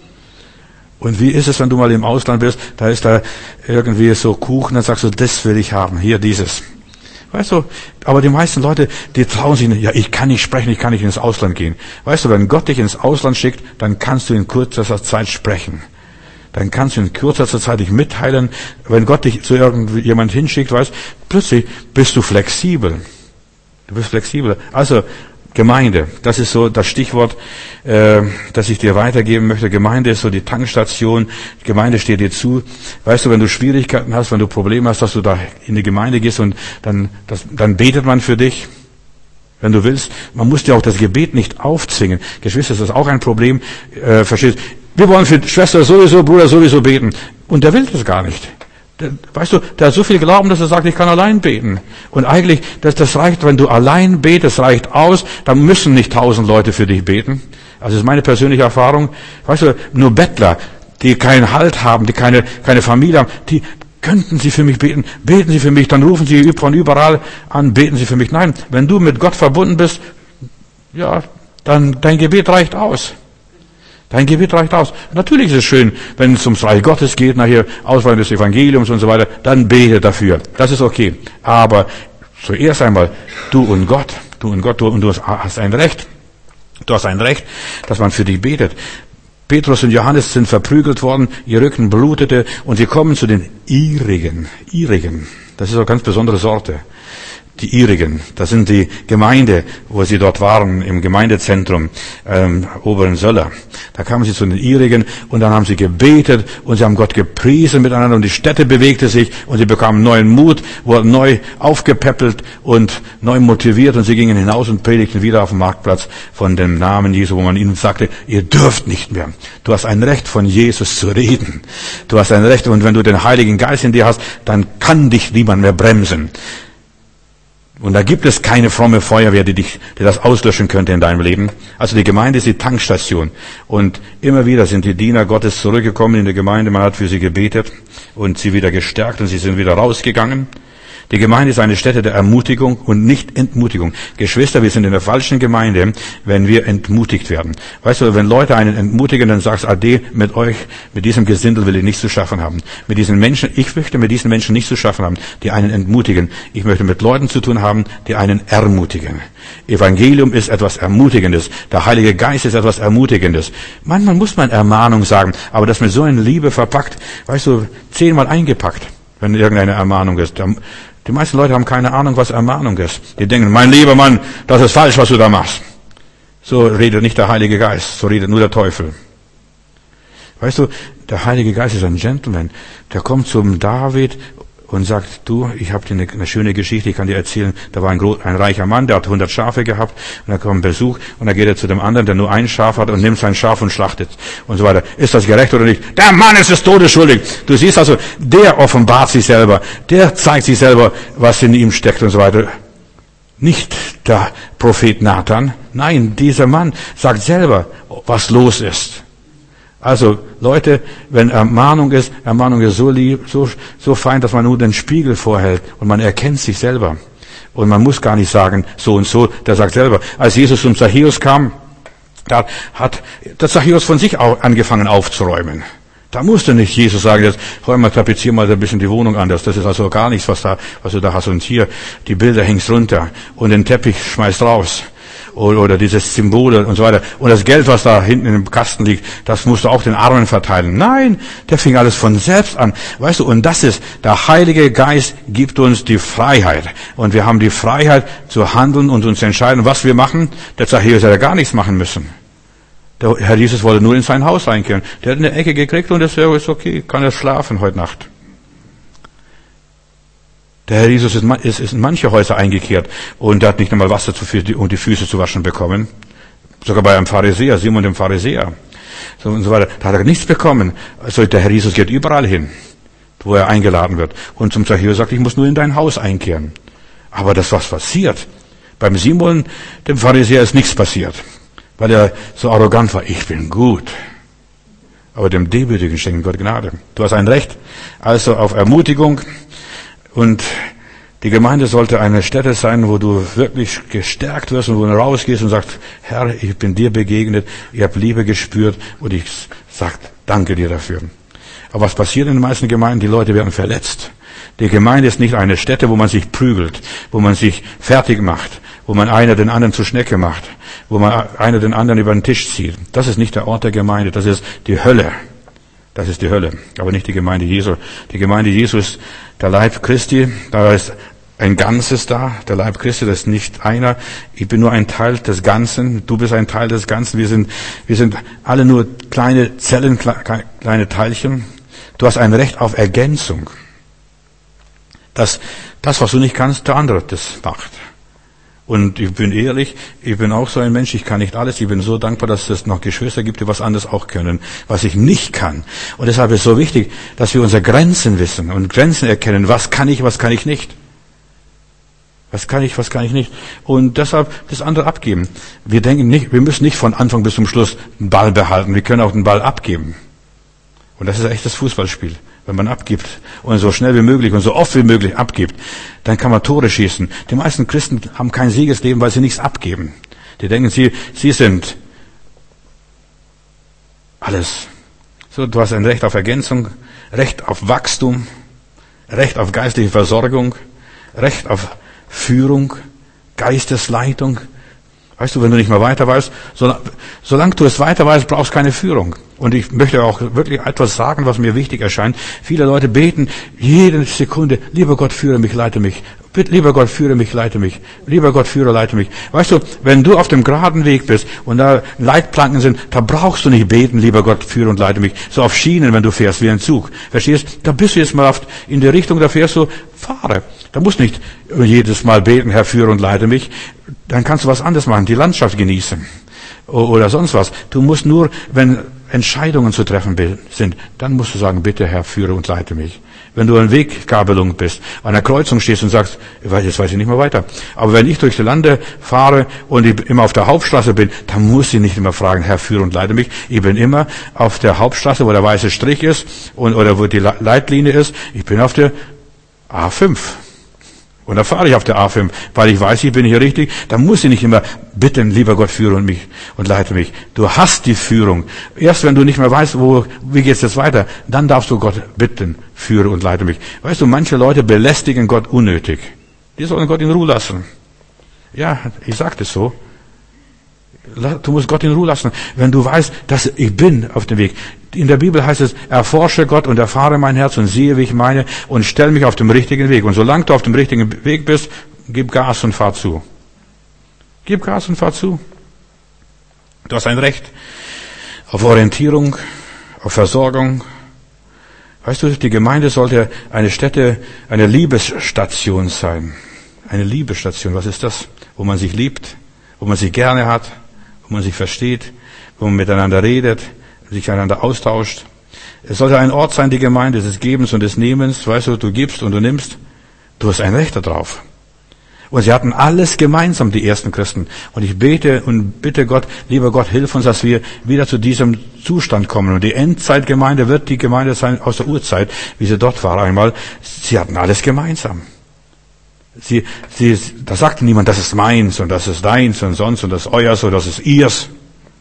Und wie ist es, wenn du mal im Ausland bist, da ist da irgendwie so Kuchen, dann sagst du, das will ich haben, hier dieses. Weißt du, aber die meisten Leute, die trauen sich nicht, ja, ich kann nicht sprechen, ich kann nicht ins Ausland gehen. Weißt du, wenn Gott dich ins Ausland schickt, dann kannst du in kurzer Zeit sprechen. Dann kannst du in kürzester Zeit dich mitteilen. Wenn Gott dich zu irgendjemand hinschickt, weißt, plötzlich bist du flexibel. Du bist flexibel. Also, Gemeinde, das ist so das Stichwort, das ich dir weitergeben möchte. Gemeinde ist so die Tankstation. Gemeinde steht dir zu. Weißt du, wenn du Schwierigkeiten hast, wenn du Probleme hast, dass du da in die Gemeinde gehst und dann betet man für dich. Wenn du willst, man muss dir auch das Gebet nicht aufzwingen. Geschwister, das ist auch ein Problem. Verstehst? Wir wollen für Schwester sowieso, Bruder sowieso beten. Und der will das gar nicht. Weißt du, der hat so viel Glauben, dass er sagt, ich kann allein beten. Und eigentlich, das reicht, wenn du allein betest, reicht aus, dann müssen nicht 1000 Leute für dich beten. Also das ist meine persönliche Erfahrung. Weißt du, nur Bettler, die keinen Halt haben, die keine Familie haben, die könnten sie für mich beten. Beten sie für mich, dann rufen sie von überall an, beten sie für mich. Nein, wenn du mit Gott verbunden bist, ja, dann dein Gebet reicht aus. Dein Gebet reicht aus. Natürlich ist es schön, wenn es ums Reich Gottes geht, nachher Auswahl des Evangeliums und so weiter, dann bete dafür. Das ist okay. Aber zuerst einmal, du und Gott, du hast ein Recht. Du hast ein Recht, dass man für dich betet. Petrus und Johannes sind verprügelt worden, ihr Rücken blutete und sie kommen zu den Ihrigen. Das ist eine ganz besondere Sorte. Die Ihrigen, das sind die Gemeinde, wo sie dort waren, im Gemeindezentrum Oberen Söller. Da kamen sie zu den Ihrigen und dann haben sie gebetet und sie haben Gott gepriesen miteinander und die Städte bewegte sich und sie bekamen neuen Mut, wurden neu aufgepäppelt und neu motiviert und sie gingen hinaus und predigten wieder auf dem Marktplatz von dem Namen Jesu, wo man ihnen sagte, ihr dürft nicht mehr. Du hast ein Recht, von Jesus zu reden. Du hast ein Recht, und wenn du den Heiligen Geist in dir hast, dann kann dich niemand mehr bremsen. Und da gibt es keine fromme Feuerwehr, die das auslöschen könnte in deinem Leben. Also die Gemeinde ist die Tankstation. Und immer wieder sind die Diener Gottes zurückgekommen in die Gemeinde. Man hat für sie gebetet und sie wieder gestärkt und sie sind wieder rausgegangen. Die Gemeinde ist eine Stätte der Ermutigung und nicht Entmutigung. Geschwister, wir sind in der falschen Gemeinde, wenn wir entmutigt werden. Weißt du, wenn Leute einen entmutigen, dann sagst Ade, mit euch, mit diesem Gesindel will ich nichts zu schaffen haben. Mit diesen Menschen, ich möchte mit diesen Menschen nichts zu schaffen haben, die einen entmutigen. Ich möchte mit Leuten zu tun haben, die einen ermutigen. Evangelium ist etwas Ermutigendes. Der Heilige Geist ist etwas Ermutigendes. Manchmal muss man Ermahnung sagen, aber das mit so einer Liebe verpackt, weißt du, 10-mal eingepackt, wenn irgendeine Ermahnung ist. Die meisten Leute haben keine Ahnung, was Ermahnung ist. Die denken, mein lieber Mann, das ist falsch, was du da machst. So redet nicht der Heilige Geist, so redet nur der Teufel. Weißt du, der Heilige Geist ist ein Gentleman. Der kommt zum David und sagt, du, ich habe dir eine schöne Geschichte, ich kann dir erzählen, da war ein reicher Mann, der hat 100 Schafe gehabt, und da kommt ein Besuch, und dann geht er zu dem anderen, der nur ein Schaf hat, und nimmt sein Schaf und schlachtet, und so weiter. Ist das gerecht oder nicht? Der Mann ist des Todes schuldig. Du siehst also, der offenbart sich selber, der zeigt sich selber, was in ihm steckt und so weiter. Nicht der Prophet Nathan, nein, dieser Mann sagt selber, was los ist. Also, Leute, wenn Ermahnung ist so lieb, so fein, dass man nur den Spiegel vorhält und man erkennt sich selber. Und man muss gar nicht sagen, so und so, der sagt selber. Als Jesus zum Zachäus kam, da hat der Zachäus von sich angefangen aufzuräumen. Da musste nicht Jesus sagen, jetzt räum mal, tapezier mal ein bisschen die Wohnung anders. Das ist also gar nichts, was du da hast. Und hier, die Bilder hängst runter und den Teppich schmeißt raus. Oder dieses Symbol und so weiter. Und das Geld, was da hinten im Kasten liegt, das musst du auch den Armen verteilen. Nein, der fing alles von selbst an. Weißt du, und das ist, der Heilige Geist gibt uns die Freiheit. Und wir haben die Freiheit zu handeln und uns zu entscheiden, was wir machen. Der Zachäus hätte gar nichts machen müssen. Der Herr Jesus wollte nur in sein Haus einkehren. Der hat eine Ecke gekriegt und das ist okay, kann er schlafen heute Nacht. Der Herr Jesus ist in manche Häuser eingekehrt und hat nicht einmal Wasser um die Füße zu waschen bekommen. Sogar bei einem Pharisäer, Simon dem Pharisäer. So und so weiter. Da hat er nichts bekommen. Also der Herr Jesus geht überall hin, wo er eingeladen wird. Und zum Zachäus sagt, ich muss nur in dein Haus einkehren. Aber das, was passiert, beim Simon, dem Pharisäer, ist nichts passiert. Weil er so arrogant war. Ich bin gut. Aber dem Demütigen schenkt Gott Gnade. Du hast ein Recht. Also auf Ermutigung. Und die Gemeinde sollte eine Stätte sein, wo du wirklich gestärkt wirst und wo du rausgehst und sagst, Herr, ich bin dir begegnet, ich habe Liebe gespürt und ich sag, danke dir dafür. Aber was passiert in den meisten Gemeinden? Die Leute werden verletzt. Die Gemeinde ist nicht eine Stätte, wo man sich prügelt, wo man sich fertig macht, wo man einer den anderen zur Schnecke macht, wo man einer den anderen über den Tisch zieht. Das ist nicht der Ort der Gemeinde, das ist die Hölle. Das ist die Hölle, aber nicht die Gemeinde Jesu. Die Gemeinde Jesu ist der Leib Christi, da ist ein Ganzes da. Der Leib Christi, das ist nicht einer. Ich bin nur ein Teil des Ganzen, du bist ein Teil des Ganzen. Wir sind alle nur kleine Zellen, kleine Teilchen. Du hast ein Recht auf Ergänzung. Das, was du nicht kannst, der andere das macht. Und ich bin ehrlich, ich bin auch so ein Mensch, ich kann nicht alles. Ich bin so dankbar, dass es noch Geschwister gibt, die was anderes auch können, was ich nicht kann. Und deshalb ist es so wichtig, dass wir unsere Grenzen wissen und Grenzen erkennen. Was kann ich nicht? Was kann ich nicht? Und deshalb das andere abgeben. Wir denken nicht, wir müssen nicht von Anfang bis zum Schluss den Ball behalten. Wir können auch den Ball abgeben. Und das ist echt das Fußballspiel. Wenn man abgibt und so schnell wie möglich und so oft wie möglich abgibt, dann kann man Tore schießen. Die meisten Christen haben kein Siegesleben, weil sie nichts abgeben. Die denken, sie sind alles. So, du hast ein Recht auf Ergänzung, Recht auf Wachstum, Recht auf geistliche Versorgung, Recht auf Führung, Geistesleitung. Weißt du, wenn du nicht mehr weiter weißt, solange du es weiter weißt, brauchst du keine Führung. Und ich möchte auch wirklich etwas sagen, was mir wichtig erscheint. Viele Leute beten jede Sekunde, lieber Gott, führe mich, leite mich. Lieber Gott, führe mich, leite mich. Lieber Gott, führe, leite mich. Weißt du, wenn du auf dem geraden Weg bist und da Leitplanken sind, da brauchst du nicht beten, lieber Gott, führe und leite mich. So auf Schienen, wenn du fährst, wie ein Zug. Verstehst? Da bist du jetzt mal in die Richtung, da fährst du, fahre. Da musst nicht jedes Mal beten, Herr, führe und leite mich. Dann kannst du was anderes machen, die Landschaft genießen. Oder sonst was. Du musst nur, wenn Entscheidungen zu treffen sind, dann musst du sagen, bitte Herr, führe und leite mich. Wenn du an Weggabelung bist, an einer Kreuzung stehst und sagst, jetzt weiß ich nicht mehr weiter. Aber wenn ich durch die Lande fahre und ich immer auf der Hauptstraße bin, dann muss ich nicht immer fragen, Herr, führe und leite mich. Ich bin immer auf der Hauptstraße, wo der weiße Strich ist oder wo die Leitlinie ist. Ich bin auf der A5. Und da fahre ich auf der A5, weil ich weiß, ich bin hier richtig. Da muss ich nicht immer bitten, lieber Gott, führe mich und leite mich. Du hast die Führung. Erst wenn du nicht mehr weißt, wie geht's jetzt weiter, dann darfst du Gott bitten, führe und leite mich. Weißt du, manche Leute belästigen Gott unnötig. Die sollen Gott in Ruhe lassen. Ja, ich sag das so. Du musst Gott in Ruhe lassen, wenn du weißt, dass ich bin auf dem Weg. In der Bibel heißt es, erforsche Gott und erfahre mein Herz und sehe, wie ich meine und stell mich auf dem richtigen Weg. Und solange du auf dem richtigen Weg bist, gib Gas und fahr zu. Gib Gas und fahr zu. Du hast ein Recht auf Orientierung, auf Versorgung. Weißt du, die Gemeinde sollte eine Stätte, eine Liebesstation sein. Eine Liebesstation, was ist das? Wo man sich liebt, wo man sich gerne hat, wo man sich versteht, wo man miteinander redet, sich einander austauscht. Es sollte ein Ort sein, die Gemeinde, des Gebens und des Nehmens. Weißt du, du gibst und du nimmst. Du hast ein Recht darauf. Und sie hatten alles gemeinsam, die ersten Christen. Und ich bete und bitte Gott, lieber Gott, hilf uns, dass wir wieder zu diesem Zustand kommen. Und die Endzeitgemeinde wird die Gemeinde sein aus der Urzeit, wie sie dort war einmal. Sie hatten alles gemeinsam. Da sagte niemand, das ist meins und das ist deins und sonst und das ist euers oder das ist ihrs.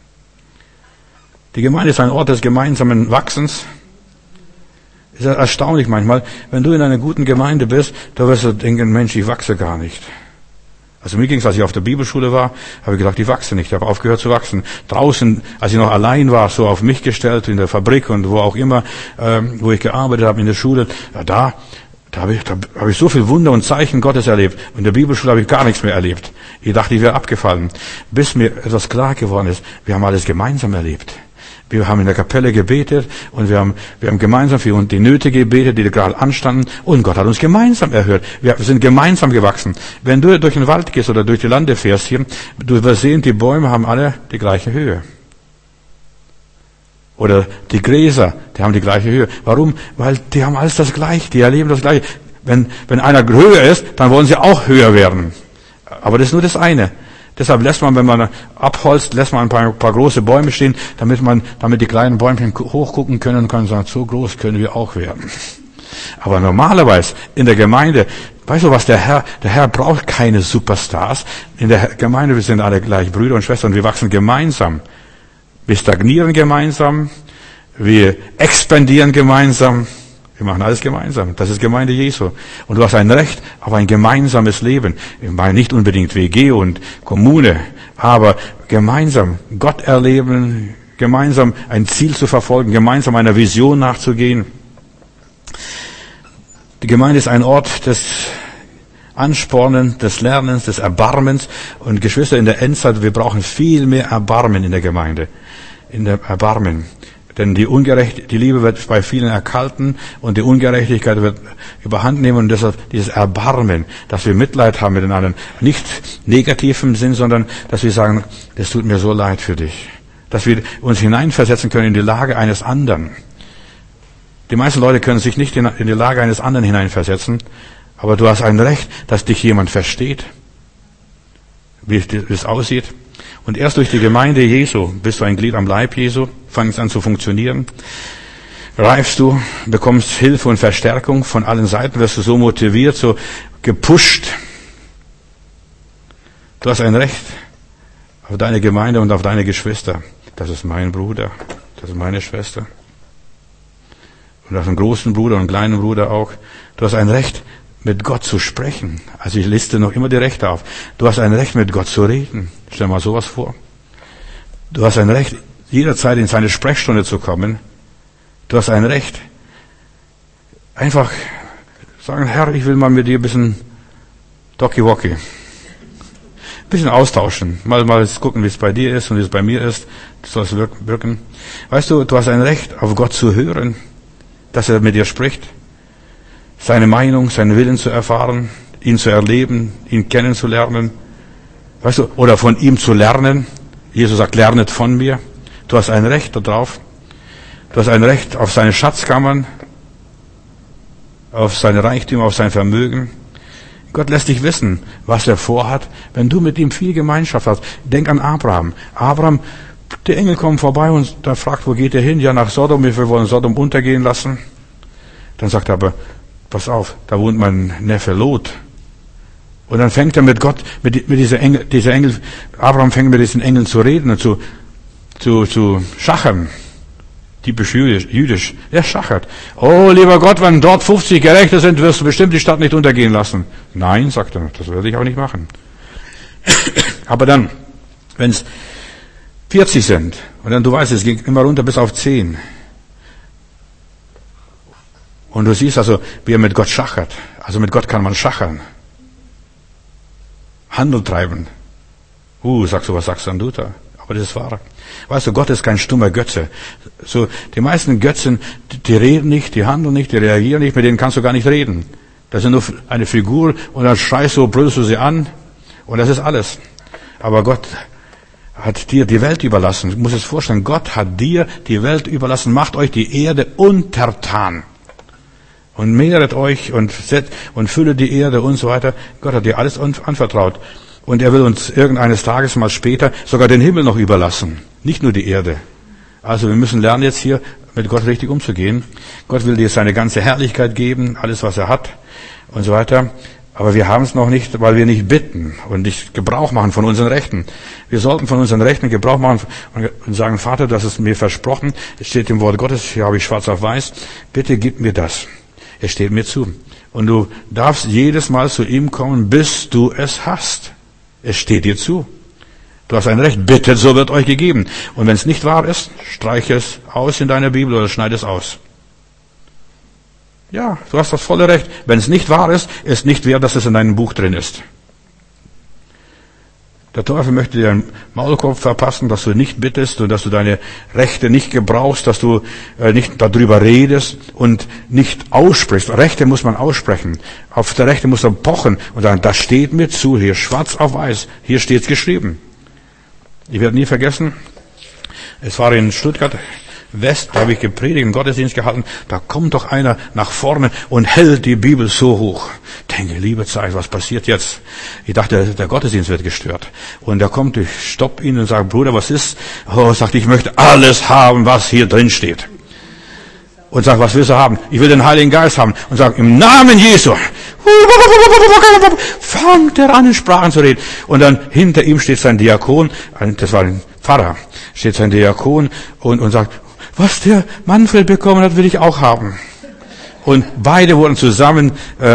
Die Gemeinde ist ein Ort des gemeinsamen Wachsens. Es ist erstaunlich manchmal, wenn du in einer guten Gemeinde bist, da wirst du denken, Mensch, ich wachse gar nicht. Also mir ging es, als ich auf der Bibelschule war, habe ich gedacht, ich wachse nicht, ich habe aufgehört zu wachsen. Draußen, als ich noch allein war, so auf mich gestellt, in der Fabrik und wo auch immer, wo ich gearbeitet habe, in der Schule, da habe ich so viel Wunder und Zeichen Gottes erlebt. In der Bibelschule habe ich gar nichts mehr erlebt. Ich dachte, ich wäre abgefallen. Bis mir etwas klar geworden ist, wir haben alles gemeinsam erlebt. Wir haben in der Kapelle gebetet und wir haben gemeinsam für die Nöte gebetet, die gerade anstanden, und Gott hat uns gemeinsam erhört. Wir sind gemeinsam gewachsen. Wenn du durch den Wald gehst oder durch die Lande fährst hier, du wirst sehen, die Bäume haben alle die gleiche Höhe. Oder die Gräser, die haben die gleiche Höhe. Warum? Weil die haben alles das Gleiche, die erleben das Gleiche. Wenn einer höher ist, dann wollen sie auch höher werden. Aber das ist nur das eine. Deshalb lässt man, wenn man abholzt, lässt man ein paar große Bäume stehen, damit die kleinen Bäumchen hochgucken können und können sagen, so groß können wir auch werden. Aber normalerweise in der Gemeinde, weißt du was, der Herr braucht keine Superstars. In der Gemeinde, wir sind alle gleich Brüder und Schwestern, wir wachsen gemeinsam. Wir stagnieren gemeinsam, wir expandieren gemeinsam, wir machen alles gemeinsam. Das ist Gemeinde Jesu. Und du hast ein Recht auf ein gemeinsames Leben. Ich meine nicht unbedingt WG und Kommune, aber gemeinsam Gott erleben, gemeinsam ein Ziel zu verfolgen, gemeinsam einer Vision nachzugehen. Die Gemeinde ist ein Ort des Anspornen, des Lernens, des Erbarmens. Und Geschwister, in der Endzeit, wir brauchen viel mehr Erbarmen in der Gemeinde. In der Erbarmen. Denn die Liebe wird bei vielen erkalten und die Ungerechtigkeit wird überhand nehmen, und deshalb dieses Erbarmen, dass wir Mitleid haben mit den anderen. Nicht negativ im Sinn, sondern dass wir sagen, das tut mir so leid für dich. Dass wir uns hineinversetzen können in die Lage eines anderen. Die meisten Leute können sich nicht in die Lage eines anderen hineinversetzen, aber du hast ein Recht, dass dich jemand versteht, wie es aussieht. Und erst durch die Gemeinde Jesu bist du ein Glied am Leib Jesu, fängst an zu funktionieren, reifst du, bekommst Hilfe und Verstärkung von allen Seiten, wirst du so motiviert, so gepusht. Du hast ein Recht auf deine Gemeinde und auf deine Geschwister. Das ist mein Bruder, das ist meine Schwester. Und du hast einen großen Bruder und einen kleinen Bruder auch. Du hast ein Recht, mit Gott zu sprechen. Also ich liste noch immer die Rechte auf. Du hast ein Recht, mit Gott zu reden. Stell mal sowas vor. Du hast ein Recht, jederzeit in seine Sprechstunde zu kommen. Du hast ein Recht, einfach sagen, Herr, ich will mal mit dir ein bisschen Doki-Woki. Ein bisschen austauschen. Mal gucken, wie es bei dir ist und wie es bei mir ist. Das soll es wirken. Weißt du, du hast ein Recht, auf Gott zu hören, dass er mit dir spricht. Seine Meinung, seinen Willen zu erfahren, ihn zu erleben, ihn kennenzulernen. Weißt du, oder von ihm zu lernen. Jesus sagt, lernet von mir. Du hast ein Recht darauf. Du hast ein Recht auf seine Schatzkammern, auf seine Reichtümer, auf sein Vermögen. Gott lässt dich wissen, was er vorhat, wenn du mit ihm viel Gemeinschaft hast. Denk an Abraham. Abraham, die Engel kommen vorbei und da fragt, wo geht er hin? Ja, nach Sodom, wir wollen Sodom untergehen lassen. Dann sagt er aber, pass auf, da wohnt mein Neffe Lot. Und dann fängt er mit Gott, mit dieser Engel, Abraham fängt mit diesen Engeln zu reden und zu schachern. Typisch jüdisch. Er schachert. Oh, lieber Gott, wenn dort 50 Gerechte sind, wirst du bestimmt die Stadt nicht untergehen lassen. Nein, sagt er, das werde ich auch nicht machen. Aber dann, wenn es 40 sind, und dann, du weißt, es ging immer runter bis auf 10. Und du siehst also, wie er mit Gott schachert. Also mit Gott kann man schachern. Handel treiben. Sagst du, was sagst dann du da? Aber das ist wahr. Weißt du, Gott ist kein stummer Götze. So, die meisten Götzen, die reden nicht, die handeln nicht, die reagieren nicht, mit denen kannst du gar nicht reden. Das ist nur eine Figur und dann schreist du, brüllst du sie an und das ist alles. Aber Gott hat dir die Welt überlassen. Du musst es vorstellen, Gott hat dir die Welt überlassen, macht euch die Erde untertan. Und mehret euch und füllet die Erde und so weiter. Gott hat dir alles anvertraut. Und er will uns irgendeines Tages mal später sogar den Himmel noch überlassen. Nicht nur die Erde. Also wir müssen lernen jetzt hier mit Gott richtig umzugehen. Gott will dir seine ganze Herrlichkeit geben, alles was er hat und so weiter. Aber wir haben es noch nicht, weil wir nicht bitten und nicht Gebrauch machen von unseren Rechten. Wir sollten von unseren Rechten Gebrauch machen und sagen, Vater, das ist mir versprochen. Es steht im Wort Gottes, hier habe ich schwarz auf weiß. Bitte gib mir das. Es steht mir zu. Und du darfst jedes Mal zu ihm kommen, bis du es hast. Es steht dir zu. Du hast ein Recht. Bittet, so wird euch gegeben. Und wenn es nicht wahr ist, streiche es aus in deiner Bibel oder schneide es aus. Ja, du hast das volle Recht. Wenn es nicht wahr ist nicht wert, dass es in deinem Buch drin ist. Der Teufel möchte dir einen Maulkorb verpassen, dass du nicht bittest und dass du deine Rechte nicht gebrauchst, dass du nicht darüber redest und nicht aussprichst. Rechte muss man aussprechen. Auf der Rechte muss man pochen und sagen, das steht mir zu, hier schwarz auf weiß, hier steht's geschrieben. Ich werde nie vergessen, es war in Stuttgart West, da habe ich gepredigt, einen Gottesdienst gehalten, da kommt doch einer nach vorne und hält die Bibel so hoch. Denke, liebe Zeit, was passiert jetzt? Ich dachte, der Gottesdienst wird gestört. Und er kommt, ich stopp ihn und sage, Bruder, was ist? Oh, sagt, ich möchte alles haben, was hier drin steht. Und sagt, was willst du haben? Ich will den Heiligen Geist haben. Und sagt, im Namen Jesu. Fangt er an, in Sprachen zu reden. Und dann hinter ihm steht sein Diakon, das war ein Pfarrer, steht sein Diakon und sagt, was der Manfred bekommen hat, will ich auch haben. Und beide wurden zusammen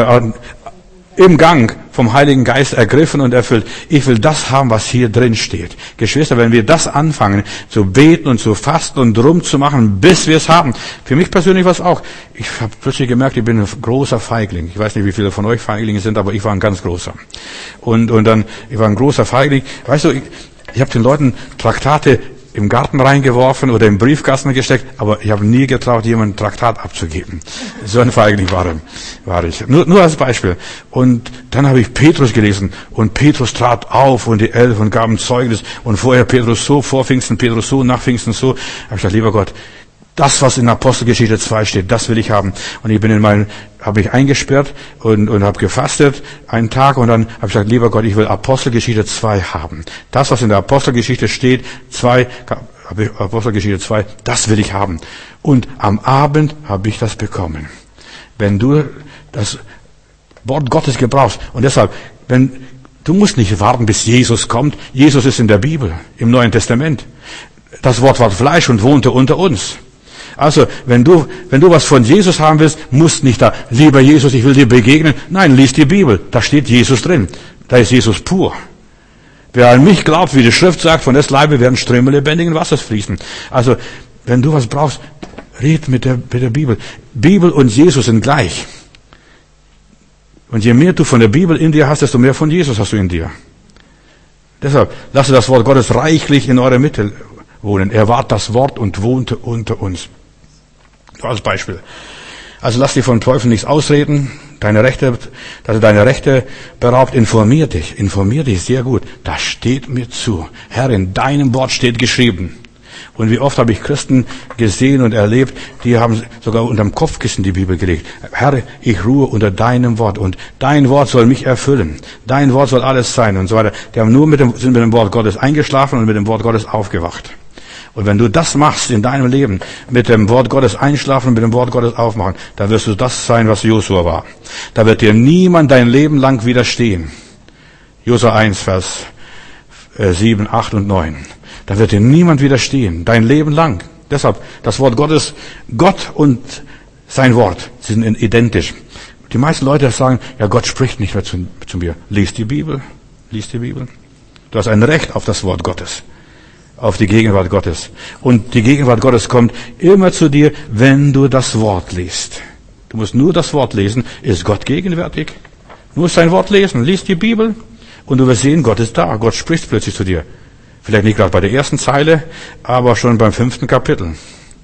im Gang vom Heiligen Geist ergriffen und erfüllt. Ich will das haben, was hier drin steht. Geschwister, wenn wir das anfangen, zu beten und zu fasten und drum zu machen, bis wir es haben. Für mich persönlich war es auch. Ich habe plötzlich gemerkt, ich bin ein großer Feigling. Ich weiß nicht, wie viele von euch Feiglinge sind, aber ich war ein ganz großer. Und dann, ich war ein großer Feigling. Weißt du, ich habe den Leuten Traktate im Garten reingeworfen oder im Briefkasten gesteckt, aber ich habe nie getraut, jemanden ein Traktat abzugeben. So ein Feigling war ich. Nur als Beispiel. Und dann habe ich Petrus gelesen und Petrus trat auf und die 11 und gaben Zeugnis und vorher Petrus so, vor Pfingsten Petrus so, nach Pfingsten so. Da habe ich gesagt, lieber Gott, das, was in Apostelgeschichte 2 steht, das will ich haben. Und ich bin habe mich eingesperrt und habe gefastet einen Tag und dann habe ich gesagt, lieber Gott, ich will Apostelgeschichte 2 haben. Das, was in der Apostelgeschichte steht, Apostelgeschichte 2, das will ich haben. Und am Abend habe ich das bekommen. Wenn du das Wort Gottes gebrauchst und deshalb, du musst nicht warten, bis Jesus kommt. Jesus ist in der Bibel, im Neuen Testament. Das Wort war Fleisch und wohnte unter uns. Also, wenn du was von Jesus haben willst, musst nicht da, lieber Jesus, ich will dir begegnen. Nein, lies die Bibel. Da steht Jesus drin. Da ist Jesus pur. Wer an mich glaubt, wie die Schrift sagt, von des Leibe werden Ströme lebendigen Wassers fließen. Also, wenn du was brauchst, red mit der Bibel. Bibel und Jesus sind gleich. Und je mehr du von der Bibel in dir hast, desto mehr von Jesus hast du in dir. Deshalb, lasst das Wort Gottes reichlich in eurer Mitte wohnen. Er war das Wort und wohnte unter uns. Als Beispiel. Also lass dich vom Teufel nichts ausreden. Dass er deine Rechte beraubt, informier dich sehr gut. Das steht mir zu. Herr, in deinem Wort steht geschrieben. Und wie oft habe ich Christen gesehen und erlebt, die haben sogar unterm Kopfkissen die Bibel gelegt. Herr, ich ruhe unter deinem Wort und dein Wort soll mich erfüllen. Dein Wort soll alles sein und so weiter. Die haben sind mit dem Wort Gottes eingeschlafen und mit dem Wort Gottes aufgewacht. Und wenn du das machst in deinem Leben, mit dem Wort Gottes einschlafen und mit dem Wort Gottes aufmachen, dann wirst du das sein, was Josua war. Da wird dir niemand dein Leben lang widerstehen. Josua 1, Vers 7, 8 und 9. Da wird dir niemand widerstehen, dein Leben lang. Deshalb, das Wort Gottes, Gott und sein Wort sind identisch. Die meisten Leute sagen, ja, Gott spricht nicht mehr zu mir. Lies die Bibel. Du hast ein Recht auf das Wort Gottes, auf die Gegenwart Gottes. Und die Gegenwart Gottes kommt immer zu dir, wenn du das Wort liest. Du musst nur das Wort lesen. Ist Gott gegenwärtig? Du musst sein Wort lesen. Lies die Bibel und du wirst sehen, Gott ist da. Gott spricht plötzlich zu dir. Vielleicht nicht gerade bei der ersten Zeile, aber schon beim 5. Kapitel.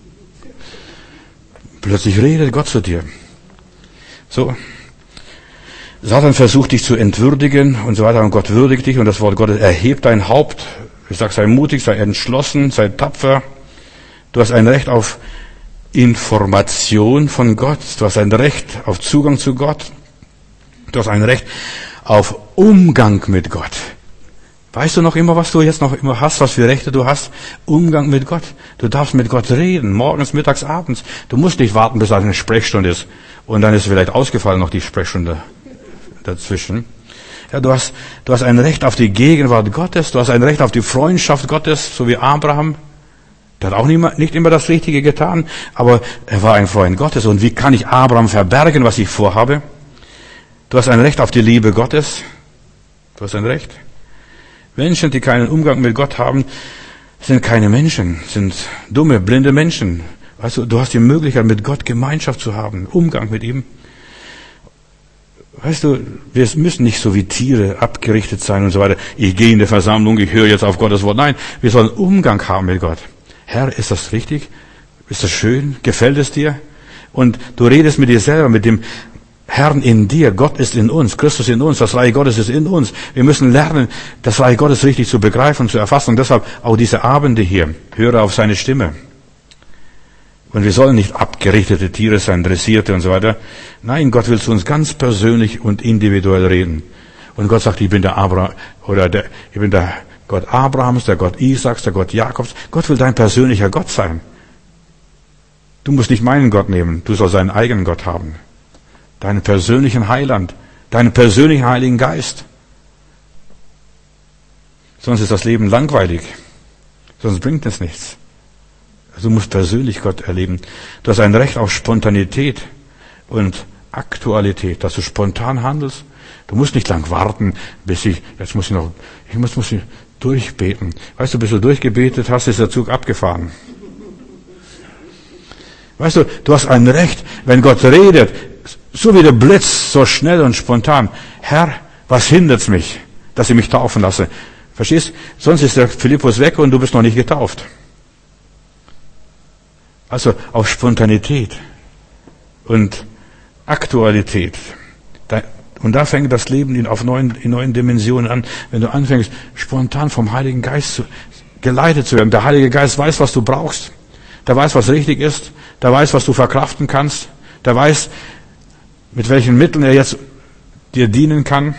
Plötzlich redet Gott zu dir. So. Satan versucht dich zu entwürdigen und so weiter und Gott würdigt dich und das Wort Gottes erhebt dein Haupt. Ich sage, sei mutig, sei entschlossen, sei tapfer. Du hast ein Recht auf Information von Gott. Du hast ein Recht auf Zugang zu Gott. Du hast ein Recht auf Umgang mit Gott. Weißt du noch immer, was du jetzt noch immer hast, was für Rechte du hast? Umgang mit Gott. Du darfst mit Gott reden, morgens, mittags, abends. Du musst nicht warten, bis eine Sprechstunde ist. Und dann ist vielleicht ausgefallen noch die Sprechstunde dazwischen. Ja, du hast ein Recht auf die Gegenwart Gottes. Du hast ein Recht auf die Freundschaft Gottes, so wie Abraham. Der hat auch nicht immer das Richtige getan, aber er war ein Freund Gottes. Und wie kann ich Abraham verbergen, was ich vorhabe? Du hast ein Recht auf die Liebe Gottes. Du hast ein Recht. Menschen, die keinen Umgang mit Gott haben, sind keine Menschen, sind dumme, blinde Menschen. Also du hast die Möglichkeit, mit Gott Gemeinschaft zu haben, Umgang mit ihm. Weißt du, wir müssen nicht so wie Tiere abgerichtet sein und so weiter. Ich gehe in die Versammlung, ich höre jetzt auf Gottes Wort. Nein, wir sollen Umgang haben mit Gott. Herr, ist das richtig? Ist das schön? Gefällt es dir? Und du redest mit dir selber, mit dem Herrn in dir, Gott ist in uns, Christus in uns, das Reich Gottes ist in uns. Wir müssen lernen, das Reich Gottes richtig zu begreifen und zu erfassen. Und deshalb auch diese Abende hier, höre auf seine Stimme. Und wir sollen nicht abgerichtete Tiere sein, dressierte und so weiter. Nein, Gott will zu uns ganz persönlich und individuell reden. Und Gott sagt, ich bin der Gott Abrahams, der Gott Isaaks, der Gott Jakobs. Gott will dein persönlicher Gott sein. Du musst nicht meinen Gott nehmen, du sollst seinen eigenen Gott haben. Deinen persönlichen Heiland, deinen persönlichen Heiligen Geist. Sonst ist das Leben langweilig. Sonst bringt es nichts. Du musst persönlich Gott erleben. Du hast ein Recht auf Spontanität und Aktualität, dass du spontan handelst. Du musst nicht lang warten, ich muss durchbeten. Weißt du, bis du durchgebetet hast, ist der Zug abgefahren. Weißt du, du hast ein Recht, wenn Gott redet, so wie der Blitz, so schnell und spontan. Herr, was hindert's mich, dass ich mich taufen lasse? Verstehst? Sonst ist der Philippus weg und du bist noch nicht getauft. Also auf Spontanität und Aktualität. Und da fängt das Leben in neuen Dimensionen an, wenn du anfängst, spontan vom Heiligen Geist geleitet zu werden. Der Heilige Geist weiß, was du brauchst. Der weiß, was richtig ist. Der weiß, was du verkraften kannst. Der weiß, mit welchen Mitteln er jetzt dir dienen kann.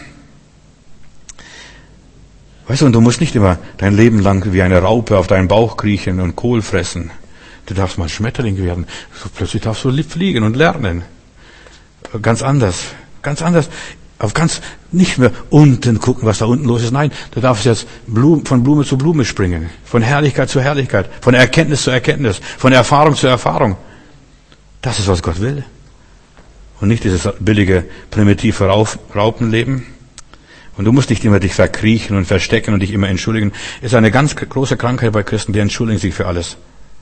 Weißt du, und du musst nicht immer dein Leben lang wie eine Raupe auf deinen Bauch kriechen und Kohl fressen. Du darfst mal Schmetterling werden. So plötzlich darfst du fliegen und lernen. Ganz anders. Nicht mehr unten gucken, was da unten los ist. Nein, du darfst jetzt von Blume zu Blume springen. Von Herrlichkeit zu Herrlichkeit. Von Erkenntnis zu Erkenntnis. Von Erfahrung zu Erfahrung. Das ist, was Gott will. Und nicht dieses billige, primitive Raupenleben. Und du musst nicht immer dich verkriechen und verstecken und dich immer entschuldigen. Ist eine ganz große Krankheit bei Christen, die entschuldigen sich für alles.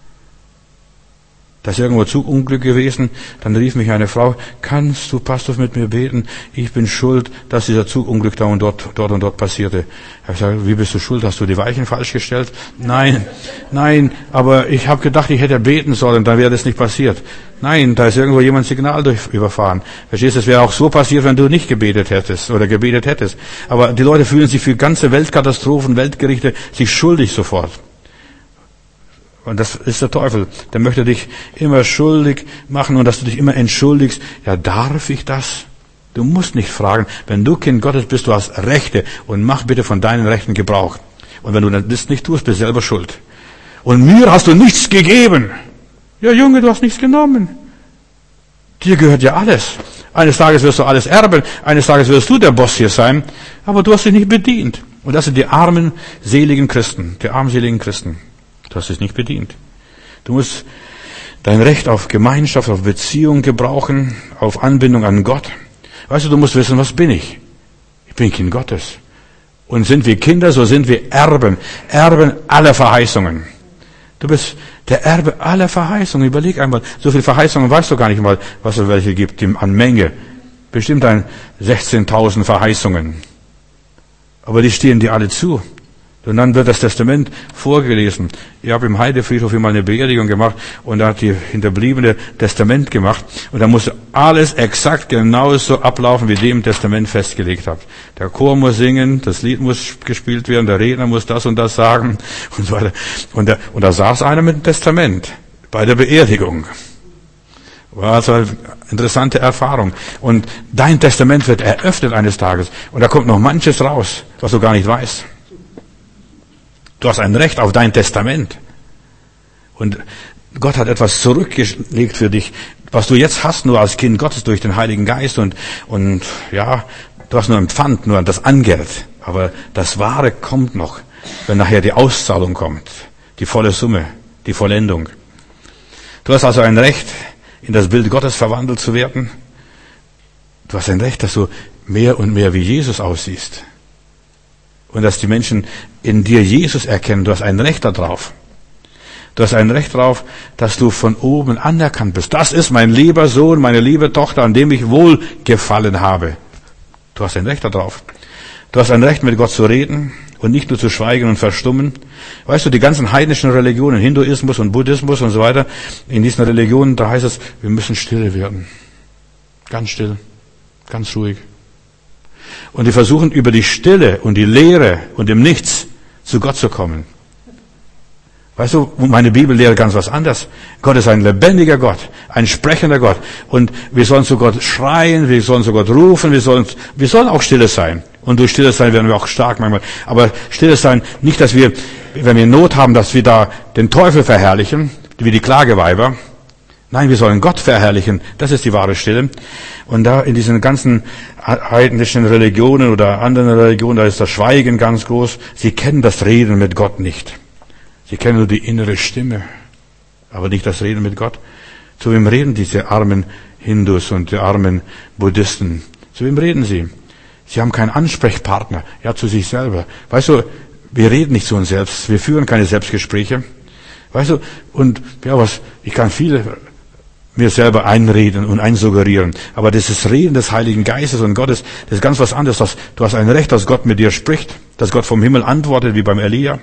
Da ist irgendwo Zugunglück gewesen, dann rief mich eine Frau, kannst du, Pastor, mit mir beten? Ich bin schuld, dass dieser Zugunglück da und dort passierte. Ich habe gesagt, wie bist du schuld? Hast du die Weichen falsch gestellt? Nein, aber ich habe gedacht, ich hätte beten sollen, dann wäre das nicht passiert. Nein, da ist irgendwo jemand Signal überfahren. Verstehst du, es wäre auch so passiert, wenn du nicht gebetet hättest. Aber die Leute fühlen sich für ganze Weltkatastrophen, Weltgerichte sich schuldig sofort. Und das ist der Teufel. Der möchte dich immer schuldig machen und dass du dich immer entschuldigst. Ja, darf ich das? Du musst nicht fragen. Wenn du Kind Gottes bist, du hast Rechte und mach bitte von deinen Rechten Gebrauch. Und wenn du das nicht tust, bist du selber schuld. Und mir hast du nichts gegeben. Ja, Junge, du hast nichts genommen. Dir gehört ja alles. Eines Tages wirst du alles erben. Eines Tages wirst du der Boss hier sein. Aber du hast dich nicht bedient. Und das sind die armen, seligen Christen. Die armseligen Christen. Du hast dich nicht bedient. Du musst dein Recht auf Gemeinschaft, auf Beziehung gebrauchen, auf Anbindung an Gott. Weißt du, du musst wissen, was bin ich? Ich bin Kind Gottes. Und sind wir Kinder, so sind wir Erben. Erben aller Verheißungen. Du bist der Erbe aller Verheißungen. Überleg einmal, so viele Verheißungen weißt du gar nicht mal, was es welche gibt an Menge. Bestimmt 16.000 Verheißungen. Aber die stehen dir alle zu. Und dann wird das Testament vorgelesen. Ich habe im Heidefriedhof mal eine Beerdigung gemacht und da hat die Hinterbliebene Testament gemacht und da musste alles exakt genauso ablaufen, wie dem Testament festgelegt hat. Der Chor muss singen, das Lied muss gespielt werden, der Redner muss das und das sagen und so weiter. Und da saß einer mit dem Testament bei der Beerdigung. War also eine interessante Erfahrung. Und dein Testament wird eröffnet eines Tages und da kommt noch manches raus, was du gar nicht weißt. Du hast ein Recht auf dein Testament. Und Gott hat etwas zurückgelegt für dich, was du jetzt hast, nur als Kind Gottes durch den Heiligen Geist und ja, du hast nur ein Pfand, nur das Angeld. Aber das Wahre kommt noch, wenn nachher die Auszahlung kommt. Die volle Summe, die Vollendung. Du hast also ein Recht, in das Bild Gottes verwandelt zu werden. Du hast ein Recht, dass du mehr und mehr wie Jesus aussiehst. Und dass die Menschen in dir Jesus erkennen. Du hast ein Recht darauf. Du hast ein Recht darauf, dass du von oben anerkannt bist. Das ist mein lieber Sohn, meine liebe Tochter, an dem ich wohlgefallen habe. Du hast ein Recht darauf. Du hast ein Recht, mit Gott zu reden und nicht nur zu schweigen und verstummen. Weißt du, die ganzen heidnischen Religionen, Hinduismus und Buddhismus und so weiter, in diesen Religionen, da heißt es, wir müssen stille werden. Ganz still, ganz ruhig. Und die versuchen über die Stille und die Leere und dem Nichts zu Gott zu kommen. Weißt du, meine Bibel lehrt ganz was anderes. Gott ist ein lebendiger Gott, ein sprechender Gott. Und wir sollen zu Gott schreien, wir sollen zu Gott rufen, wir sollen auch stille sein. Und durch stilles Sein werden wir auch stark manchmal. Aber stilles Sein, nicht, dass wir, wenn wir Not haben, dass wir da den Teufel verherrlichen, wie die Klageweiber. Nein, wir sollen Gott verherrlichen. Das ist die wahre Stille. Und da in diesen ganzen heidnischen Religionen oder anderen Religionen, da ist das Schweigen ganz groß. Sie kennen das Reden mit Gott nicht. Sie kennen nur die innere Stimme, aber nicht das Reden mit Gott. Zu wem reden diese armen Hindus und die armen Buddhisten? Zu wem reden sie? Sie haben keinen Ansprechpartner, ja, zu sich selber. Weißt du, wir reden nicht zu uns selbst, wir führen keine Selbstgespräche. Weißt du, und ja, ich kann viele mir selber einreden und einsuggerieren. Aber dieses Reden des Heiligen Geistes und Gottes, das ist ganz was anderes. Du hast ein Recht, dass Gott mit dir spricht, dass Gott vom Himmel antwortet, wie beim Elia.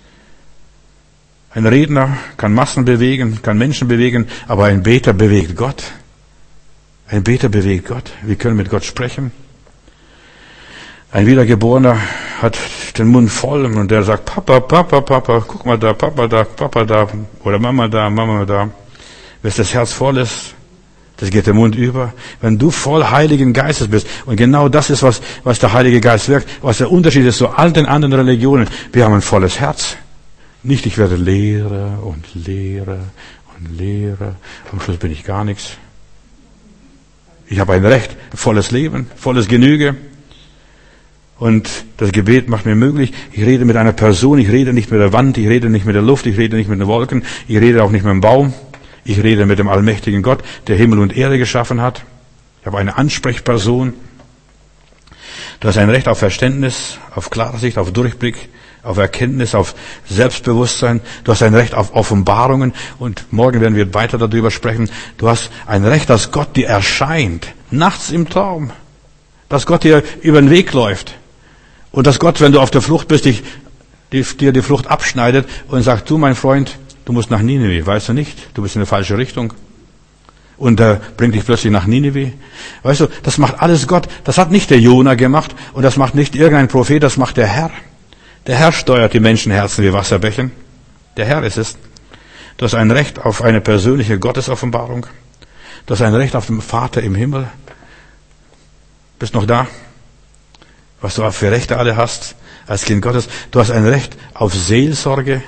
Ein Redner kann Massen bewegen, kann Menschen bewegen, aber ein Beter bewegt Gott. Ein Beter bewegt Gott. Wir können mit Gott sprechen. Ein Wiedergeborener hat den Mund voll und der sagt, Papa, Papa, Papa, guck mal da, Papa da, oder Mama da. Wenn das Herz voll ist, das geht der Mund über. Wenn du voll Heiligen Geistes bist, und genau das ist, was der Heilige Geist wirkt, was der Unterschied ist zu all den anderen Religionen. Wir haben ein volles Herz. Nicht, ich werde Lehrer und Lehrer und Lehrer. Am Schluss bin ich gar nichts. Ich habe ein Recht, volles Leben, volles Genüge. Und das Gebet macht mir möglich, ich rede mit einer Person, ich rede nicht mit der Wand, ich rede nicht mit der Luft, ich rede nicht mit den Wolken, ich rede auch nicht mit dem Baum. Ich rede mit dem allmächtigen Gott, der Himmel und Erde geschaffen hat. Ich habe eine Ansprechperson. Du hast ein Recht auf Verständnis, auf Klarsicht, auf Durchblick, auf Erkenntnis, auf Selbstbewusstsein. Du hast ein Recht auf Offenbarungen. Und morgen werden wir weiter darüber sprechen. Du hast ein Recht, dass Gott dir erscheint. Nachts im Traum. Dass Gott dir über den Weg läuft. Und dass Gott, wenn du auf der Flucht bist, dir die Flucht abschneidet und sagt, du, mein Freund, du musst nach Nineveh, weißt du nicht? Du bist in der falschen Richtung. Und er bringt dich plötzlich nach Nineveh. Weißt du, das macht alles Gott. Das hat nicht der Jona gemacht und das macht nicht irgendein Prophet, das macht der Herr. Der Herr steuert die Menschenherzen wie Wasserbächen. Der Herr ist es. Du hast ein Recht auf eine persönliche Gottesoffenbarung. Du hast ein Recht auf den Vater im Himmel. Bist noch da? Was du für Rechte alle hast als Kind Gottes. Du hast ein Recht auf Seelsorge.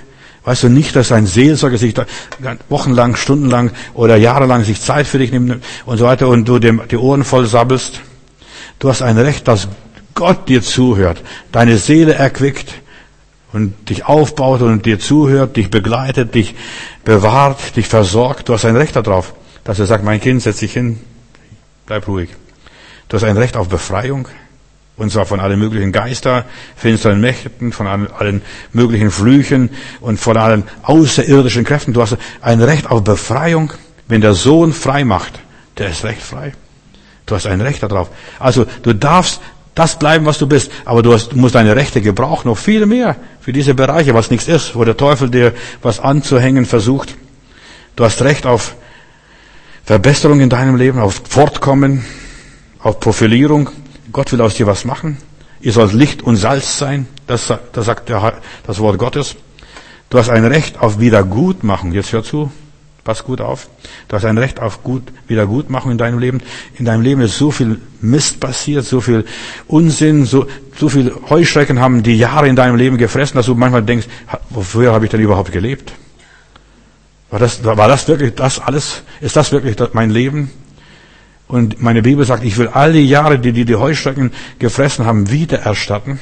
Weißt du nicht, dass ein Seelsorger sich da wochenlang, stundenlang oder jahrelang sich Zeit für dich nimmt und so weiter und du dem die Ohren voll sabbelst? Du hast ein Recht, dass Gott dir zuhört, deine Seele erquickt und dich aufbaut und dir zuhört, dich begleitet, dich bewahrt, dich versorgt. Du hast ein Recht darauf, dass er sagt, mein Kind, setz dich hin, bleib ruhig. Du hast ein Recht auf Befreiung. Und zwar von allen möglichen finsteren Mächten, von allen möglichen Flüchen und von allen außerirdischen Kräften. Du hast ein Recht auf Befreiung. Wenn der Sohn frei macht, der ist recht frei. Du hast ein Recht darauf. Also du darfst das bleiben, was du bist. Aber du musst deine Rechte gebrauchen, noch viel mehr für diese Bereiche, was nichts ist, wo der Teufel dir was anzuhängen versucht. Du hast Recht auf Verbesserung in deinem Leben, auf Fortkommen, auf Profilierung. Gott will aus dir was machen. Ihr sollt Licht und Salz sein. Das sagt das Wort Gottes. Du hast ein Recht auf Wiedergutmachung. Jetzt hör zu. Pass gut auf. Du hast ein Recht auf Wiedergutmachung in deinem Leben. In deinem Leben ist so viel Mist passiert, so viel Unsinn, so viel Heuschrecken haben die Jahre in deinem Leben gefressen, dass du manchmal denkst, wofür habe ich denn überhaupt gelebt? War das wirklich das alles? Ist das wirklich mein Leben? Und meine Bibel sagt, ich will all die Jahre, die Heuschrecken gefressen haben, wiedererstatten.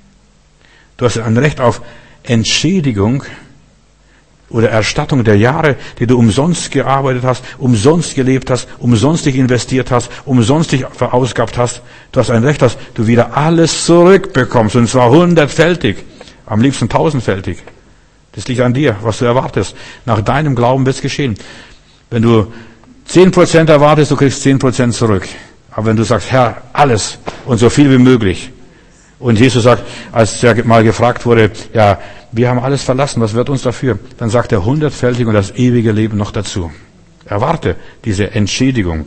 Du hast ein Recht auf Entschädigung oder Erstattung der Jahre, die du umsonst gearbeitet hast, umsonst gelebt hast, umsonst dich investiert hast, umsonst dich verausgabt hast. Du hast ein Recht, dass du wieder alles zurückbekommst, und zwar 100-fältig, am liebsten 1000-fältig. Das liegt an dir, was du erwartest. Nach deinem Glauben wird es geschehen. Wenn du 10% erwartest, du kriegst 10% zurück. Aber wenn du sagst, Herr, alles und so viel wie möglich. Und Jesus sagt, als er mal gefragt wurde, ja, wir haben alles verlassen, was wird uns dafür? Dann sagt er 100-fältig und das ewige Leben noch dazu. Erwarte diese Entschädigung.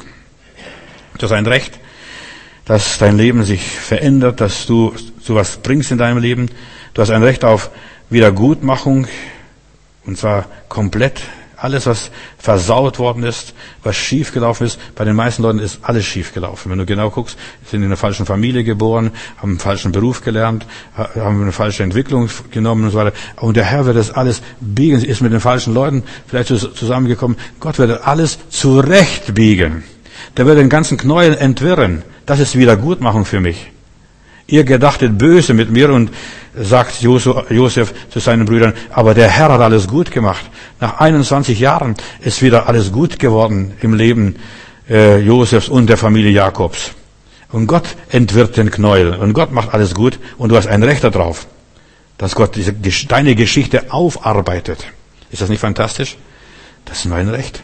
Du hast ein Recht, dass dein Leben sich verändert, dass du sowas bringst in deinem Leben. Du hast ein Recht auf Wiedergutmachung, und zwar komplett. Alles, was versaut worden ist, was schiefgelaufen ist, bei den meisten Leuten ist alles schiefgelaufen. Wenn du genau guckst, sind in einer falschen Familie geboren, haben einen falschen Beruf gelernt, haben eine falsche Entwicklung genommen und so weiter. Und der Herr wird das alles biegen, ist mit den falschen Leuten vielleicht zusammengekommen. Gott wird alles zurechtbiegen. Der wird den ganzen Knäuel entwirren. Das ist Wiedergutmachung für mich. Ihr gedachtet böse mit mir, und sagt Josef zu seinen Brüdern, aber der Herr hat alles gut gemacht. Nach 21 Jahren ist wieder alles gut geworden im Leben Josefs und der Familie Jakobs. Und Gott entwirrt den Knäuel und Gott macht alles gut, und du hast ein Recht darauf, dass Gott deine Geschichte aufarbeitet. Ist das nicht fantastisch? Das ist mein Recht.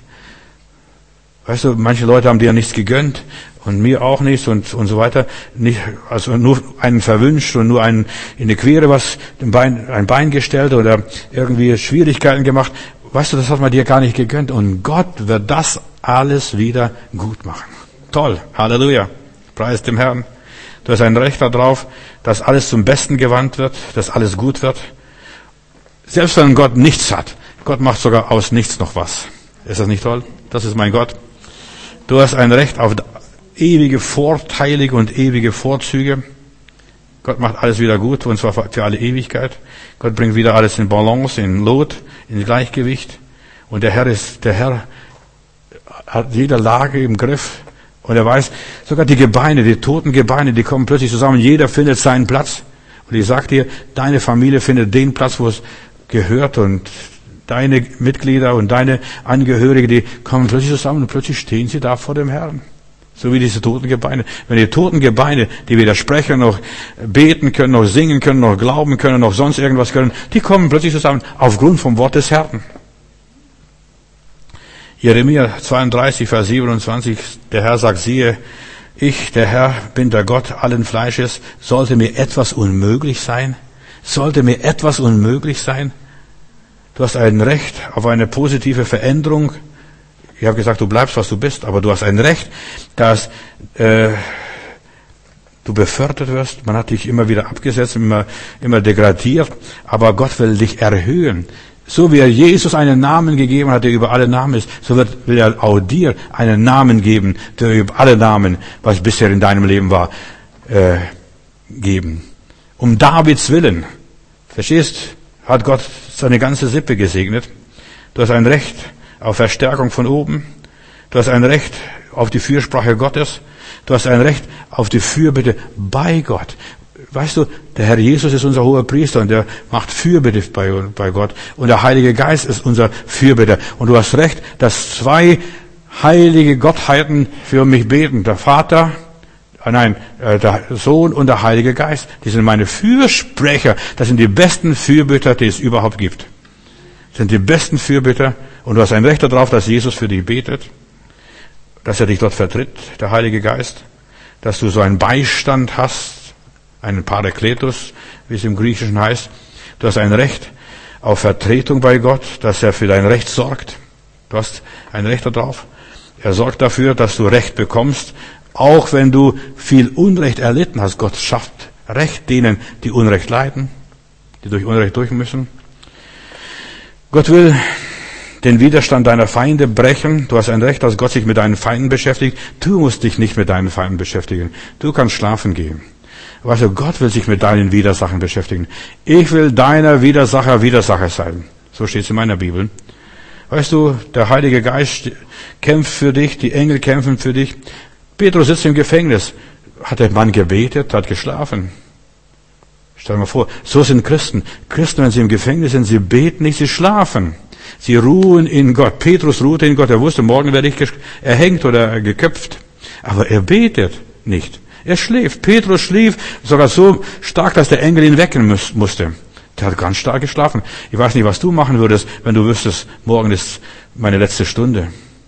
Weißt du, manche Leute haben dir ja nichts gegönnt und mir auch nichts und so weiter. Nicht, also nur einen verwünscht und nur einen in die Quere ein Bein gestellt oder irgendwie Schwierigkeiten gemacht. Weißt du, das hat man dir gar nicht gegönnt, und Gott wird das alles wieder gut machen. Toll. Halleluja. Preis dem Herrn. Du hast ein Recht darauf, dass alles zum Besten gewandt wird, dass alles gut wird. Selbst wenn Gott nichts hat, Gott macht sogar aus nichts noch was. Ist das nicht toll? Das ist mein Gott. Du hast ein Recht auf ewige Vorteile und ewige Vorzüge. Gott macht alles wieder gut, und zwar für alle Ewigkeit. Gott bringt wieder alles in Balance, in Lot, in Gleichgewicht. Und der Herr hat jede Lage im Griff. Und er weiß, sogar die Gebeine, die toten Gebeine, die kommen plötzlich zusammen. Jeder findet seinen Platz. Und ich sag dir, deine Familie findet den Platz, wo es gehört, und deine Mitglieder und deine Angehörige, die kommen plötzlich zusammen und plötzlich stehen sie da vor dem Herrn. So wie diese toten Gebeine. Wenn die toten Gebeine, die weder sprechen, noch beten können, noch singen können, noch glauben können, noch sonst irgendwas können, die kommen plötzlich zusammen aufgrund vom Wort des Herrn. Jeremia 32, Vers 27, der Herr sagt, siehe, ich, der Herr, bin der Gott allen Fleisches. Sollte mir etwas unmöglich sein? Sollte mir etwas unmöglich sein? Du hast ein Recht auf eine positive Veränderung. Ich habe gesagt, du bleibst, was du bist, aber du hast ein Recht, dass du befördert wirst. Man hat dich immer wieder abgesetzt, immer degradiert, aber Gott will dich erhöhen. So wie er Jesus einen Namen gegeben hat, der über alle Namen ist, so will er auch dir einen Namen geben, der über alle Namen, was bisher in deinem Leben war, geben. Um Davids Willen. Verstehst? hat Gott seine ganze Sippe gesegnet. Du hast ein Recht auf Verstärkung von oben. Du hast ein Recht auf die Fürsprache Gottes. Du hast ein Recht auf die Fürbitte bei Gott. Weißt du, der Herr Jesus ist unser hoher Priester und der macht Fürbitte bei Gott. Und der Heilige Geist ist unser Fürbitter. Und du hast recht, dass zwei heilige Gottheiten für mich beten. Der Sohn und der Heilige Geist. Die sind meine Fürsprecher. Das sind die besten Fürbitter, die es überhaupt gibt. Das sind die besten Fürbitter. Und du hast ein Recht darauf, dass Jesus für dich betet. Dass er dich dort vertritt, der Heilige Geist. Dass du so einen Beistand hast. Einen Parakletos, wie es im Griechischen heißt. Du hast ein Recht auf Vertretung bei Gott, dass er für dein Recht sorgt. Du hast ein Recht darauf. Er sorgt dafür, dass du Recht bekommst, auch wenn du viel Unrecht erlitten hast. Gott schafft Recht denen, die Unrecht leiden, die durch Unrecht durch müssen. Gott will den Widerstand deiner Feinde brechen. Du hast ein Recht, dass Gott sich mit deinen Feinden beschäftigt. Du musst dich nicht mit deinen Feinden beschäftigen. Du kannst schlafen gehen. Weißt du, Gott will sich mit deinen Widersachern beschäftigen. Ich will deiner Widersacher sein. So steht es in meiner Bibel. Weißt du, der Heilige Geist kämpft für dich, die Engel kämpfen für dich. Petrus sitzt im Gefängnis. Hat der Mann gebetet, hat geschlafen. Stell dir mal vor, so sind Christen. Christen, wenn sie im Gefängnis sind, sie beten nicht, sie schlafen. Sie ruhen in Gott. Petrus ruhte in Gott. Er wusste, morgen werde ich erhängt oder geköpft. Aber er betet nicht. Er schläft. Petrus schlief sogar so stark, dass der Engel ihn wecken musste. Der hat ganz stark geschlafen. Ich weiß nicht, was du machen würdest, wenn du wüsstest, morgen ist meine letzte Stunde.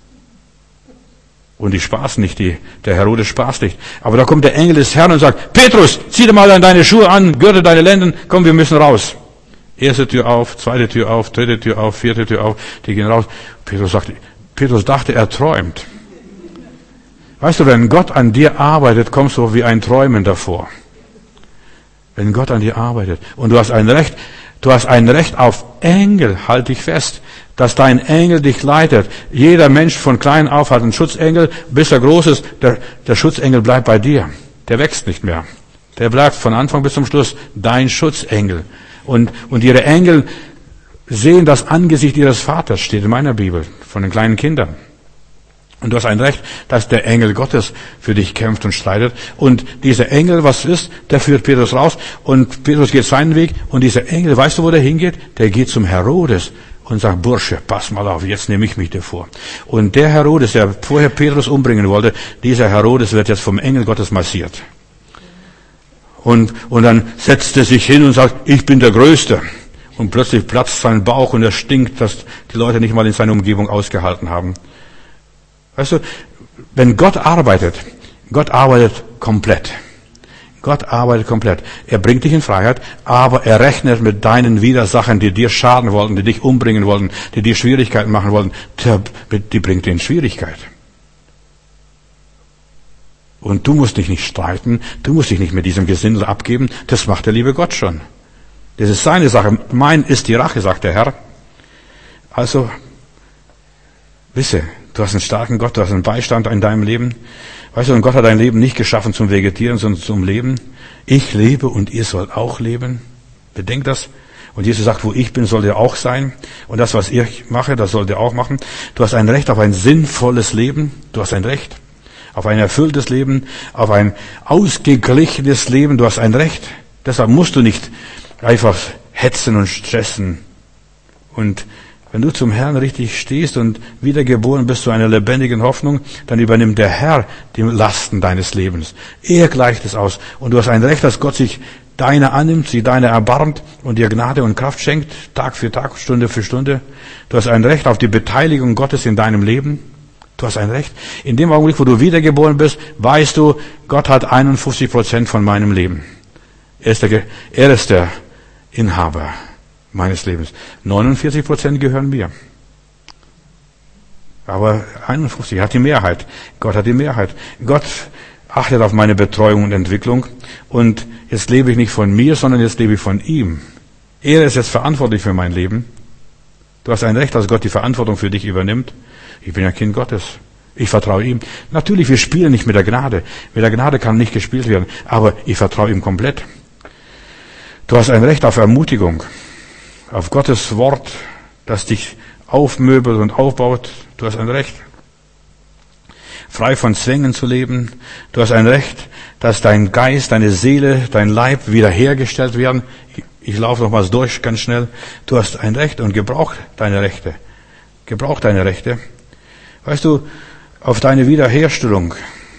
Und ich spaß nicht, der Herodes spaßt nicht. Aber da kommt der Engel des Herrn und sagt, Petrus, zieh dir mal deine Schuhe an, gürte deine Lenden, komm, wir müssen raus. Erste Tür auf, zweite Tür auf, dritte Tür auf, vierte Tür auf, die gehen raus. Petrus dachte, er träumt. Weißt du, wenn Gott an dir arbeitet, kommst du wie ein Träumen davor. Wenn Gott an dir arbeitet. Und du hast ein Recht auf Engel, halt dich fest, dass dein Engel dich leitet. Jeder Mensch von klein auf hat einen Schutzengel, bis er groß ist, der Schutzengel bleibt bei dir. Der wächst nicht mehr. Der bleibt von Anfang bis zum Schluss dein Schutzengel. Und ihre Engel sehen das Angesicht ihres Vaters, steht in meiner Bibel, von den kleinen Kindern. Und du hast ein Recht, dass der Engel Gottes für dich kämpft und streitet. Und dieser Engel, was ist, der führt Petrus raus. Und Petrus geht seinen Weg. Und dieser Engel, weißt du, wo der hingeht? Der geht zum Herodes und sagt, Bursche, pass mal auf, jetzt nehme ich mich dir vor. Und der Herodes, der vorher Petrus umbringen wollte, dieser Herodes wird jetzt vom Engel Gottes massiert. Und dann setzt er sich hin und sagt, ich bin der Größte. Und plötzlich platzt sein Bauch und er stinkt, dass die Leute nicht mal in seiner Umgebung ausgehalten haben. Weißt du, wenn Gott arbeitet komplett. Gott arbeitet komplett. Er bringt dich in Freiheit, aber er rechnet mit deinen Widersachern, die dir schaden wollten, die dich umbringen wollten, die dir Schwierigkeiten machen wollten. Die bringt dir in Schwierigkeit. Und du musst dich nicht streiten, du musst dich nicht mit diesem Gesindel abgeben, das macht der liebe Gott schon. Das ist seine Sache. Mein ist die Rache, sagt der Herr. Also, wisse, du hast einen starken Gott, du hast einen Beistand in deinem Leben. Weißt du, und Gott hat dein Leben nicht geschaffen zum Vegetieren, sondern zum Leben. Ich lebe und ihr sollt auch leben. Bedenkt das. Und Jesus sagt, wo ich bin, soll ihr auch sein. Und das, was ich mache, das sollt ihr auch machen. Du hast ein Recht auf ein sinnvolles Leben. Du hast ein Recht auf ein erfülltes Leben, auf ein ausgeglichenes Leben. Du hast ein Recht. Deshalb musst du nicht einfach hetzen und stressen. Und wenn du zum Herrn richtig stehst und wiedergeboren bist zu einer lebendigen Hoffnung, dann übernimmt der Herr die Lasten deines Lebens. Er gleicht es aus. Und du hast ein Recht, dass Gott sich deiner annimmt, sie deiner erbarmt und dir Gnade und Kraft schenkt, Tag für Tag, Stunde für Stunde. Du hast ein Recht auf die Beteiligung Gottes in deinem Leben. Du hast ein Recht. In dem Augenblick, wo du wiedergeboren bist, weißt du, Gott hat 51% von meinem Leben. Er ist der Inhaber meines Lebens. 49% gehören mir. Aber 51 hat die Mehrheit. Gott hat die Mehrheit. Gott achtet auf meine Betreuung und Entwicklung. Und jetzt lebe ich nicht von mir, sondern jetzt lebe ich von ihm. Er ist jetzt verantwortlich für mein Leben. Du hast ein Recht, dass Gott die Verantwortung für dich übernimmt. Ich bin ein Kind Gottes. Ich vertraue ihm. Natürlich, wir spielen nicht mit der Gnade. Mit der Gnade kann nicht gespielt werden. Aber ich vertraue ihm komplett. Du hast ein Recht auf Ermutigung. auf Gottes Wort, das dich aufmöbelt und aufbaut. Du hast ein Recht, frei von Zwängen zu leben. Du hast ein Recht, dass dein Geist, deine Seele, dein Leib wiederhergestellt werden. Ich laufe nochmals durch, ganz schnell. Du hast ein Recht und gebrauch deine Rechte. Gebrauch deine Rechte. Weißt du, auf deine Wiederherstellung,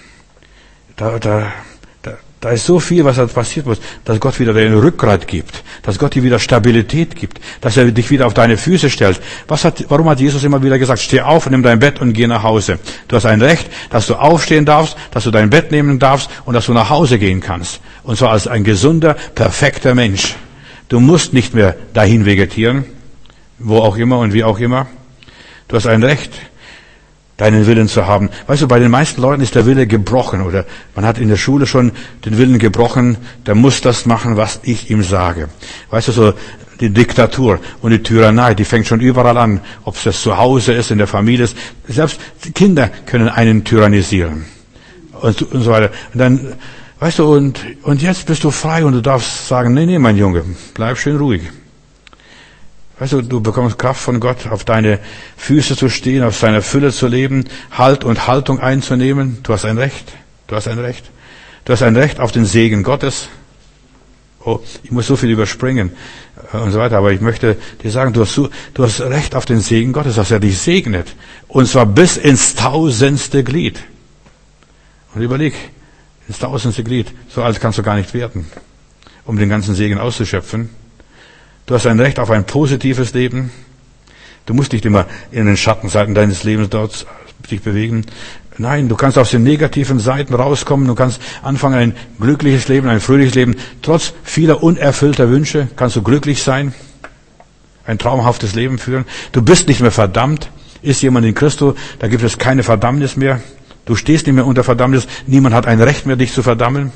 da ist so viel, was da passiert muss, dass Gott wieder dein Rückgrat gibt, dass Gott dir wieder Stabilität gibt, dass er dich wieder auf deine Füße stellt. Warum hat Jesus immer wieder gesagt, steh auf, nimm dein Bett und geh nach Hause? Du hast ein Recht, dass du aufstehen darfst, dass du dein Bett nehmen darfst und dass du nach Hause gehen kannst. Und zwar als ein gesunder, perfekter Mensch. Du musst nicht mehr dahin vegetieren, wo auch immer und wie auch immer. Du hast ein Recht, deinen Willen zu haben. Weißt du, bei den meisten Leuten ist der Wille gebrochen oder man hat in der Schule schon den Willen gebrochen, der muss das machen, was ich ihm sage. Weißt du, so die Diktatur und die Tyrannei, die fängt schon überall an, ob es das zu Hause ist, in der Familie ist. Selbst die Kinder können einen tyrannisieren und so weiter. Und dann, weißt du, und jetzt bist du frei und du darfst sagen, nee, mein Junge, bleib schön ruhig. Weißt du, du bekommst Kraft von Gott, auf deine Füße zu stehen, auf seiner Fülle zu leben, Halt und Haltung einzunehmen. Du hast ein Recht. Du hast ein Recht. Du hast ein Recht auf den Segen Gottes. Oh, ich muss so viel überspringen und so weiter, aber ich möchte dir sagen, du hast Recht auf den Segen Gottes, dass er dich segnet. Und zwar bis ins 1000. Glied. Und überleg, ins 1000. Glied, so alt kannst du gar nicht werden, um den ganzen Segen auszuschöpfen. Du hast ein Recht auf ein positives Leben. Du musst nicht immer in den Schattenseiten deines Lebens dort dich bewegen. Nein, du kannst aus den negativen Seiten rauskommen. Du kannst anfangen, ein glückliches Leben, ein fröhliches Leben. Trotz vieler unerfüllter Wünsche kannst du glücklich sein. Ein traumhaftes Leben führen. Du bist nicht mehr verdammt. Ist jemand in Christus, da gibt es keine Verdammnis mehr. Du stehst nicht mehr unter Verdammnis. Niemand hat ein Recht mehr, dich zu verdammen.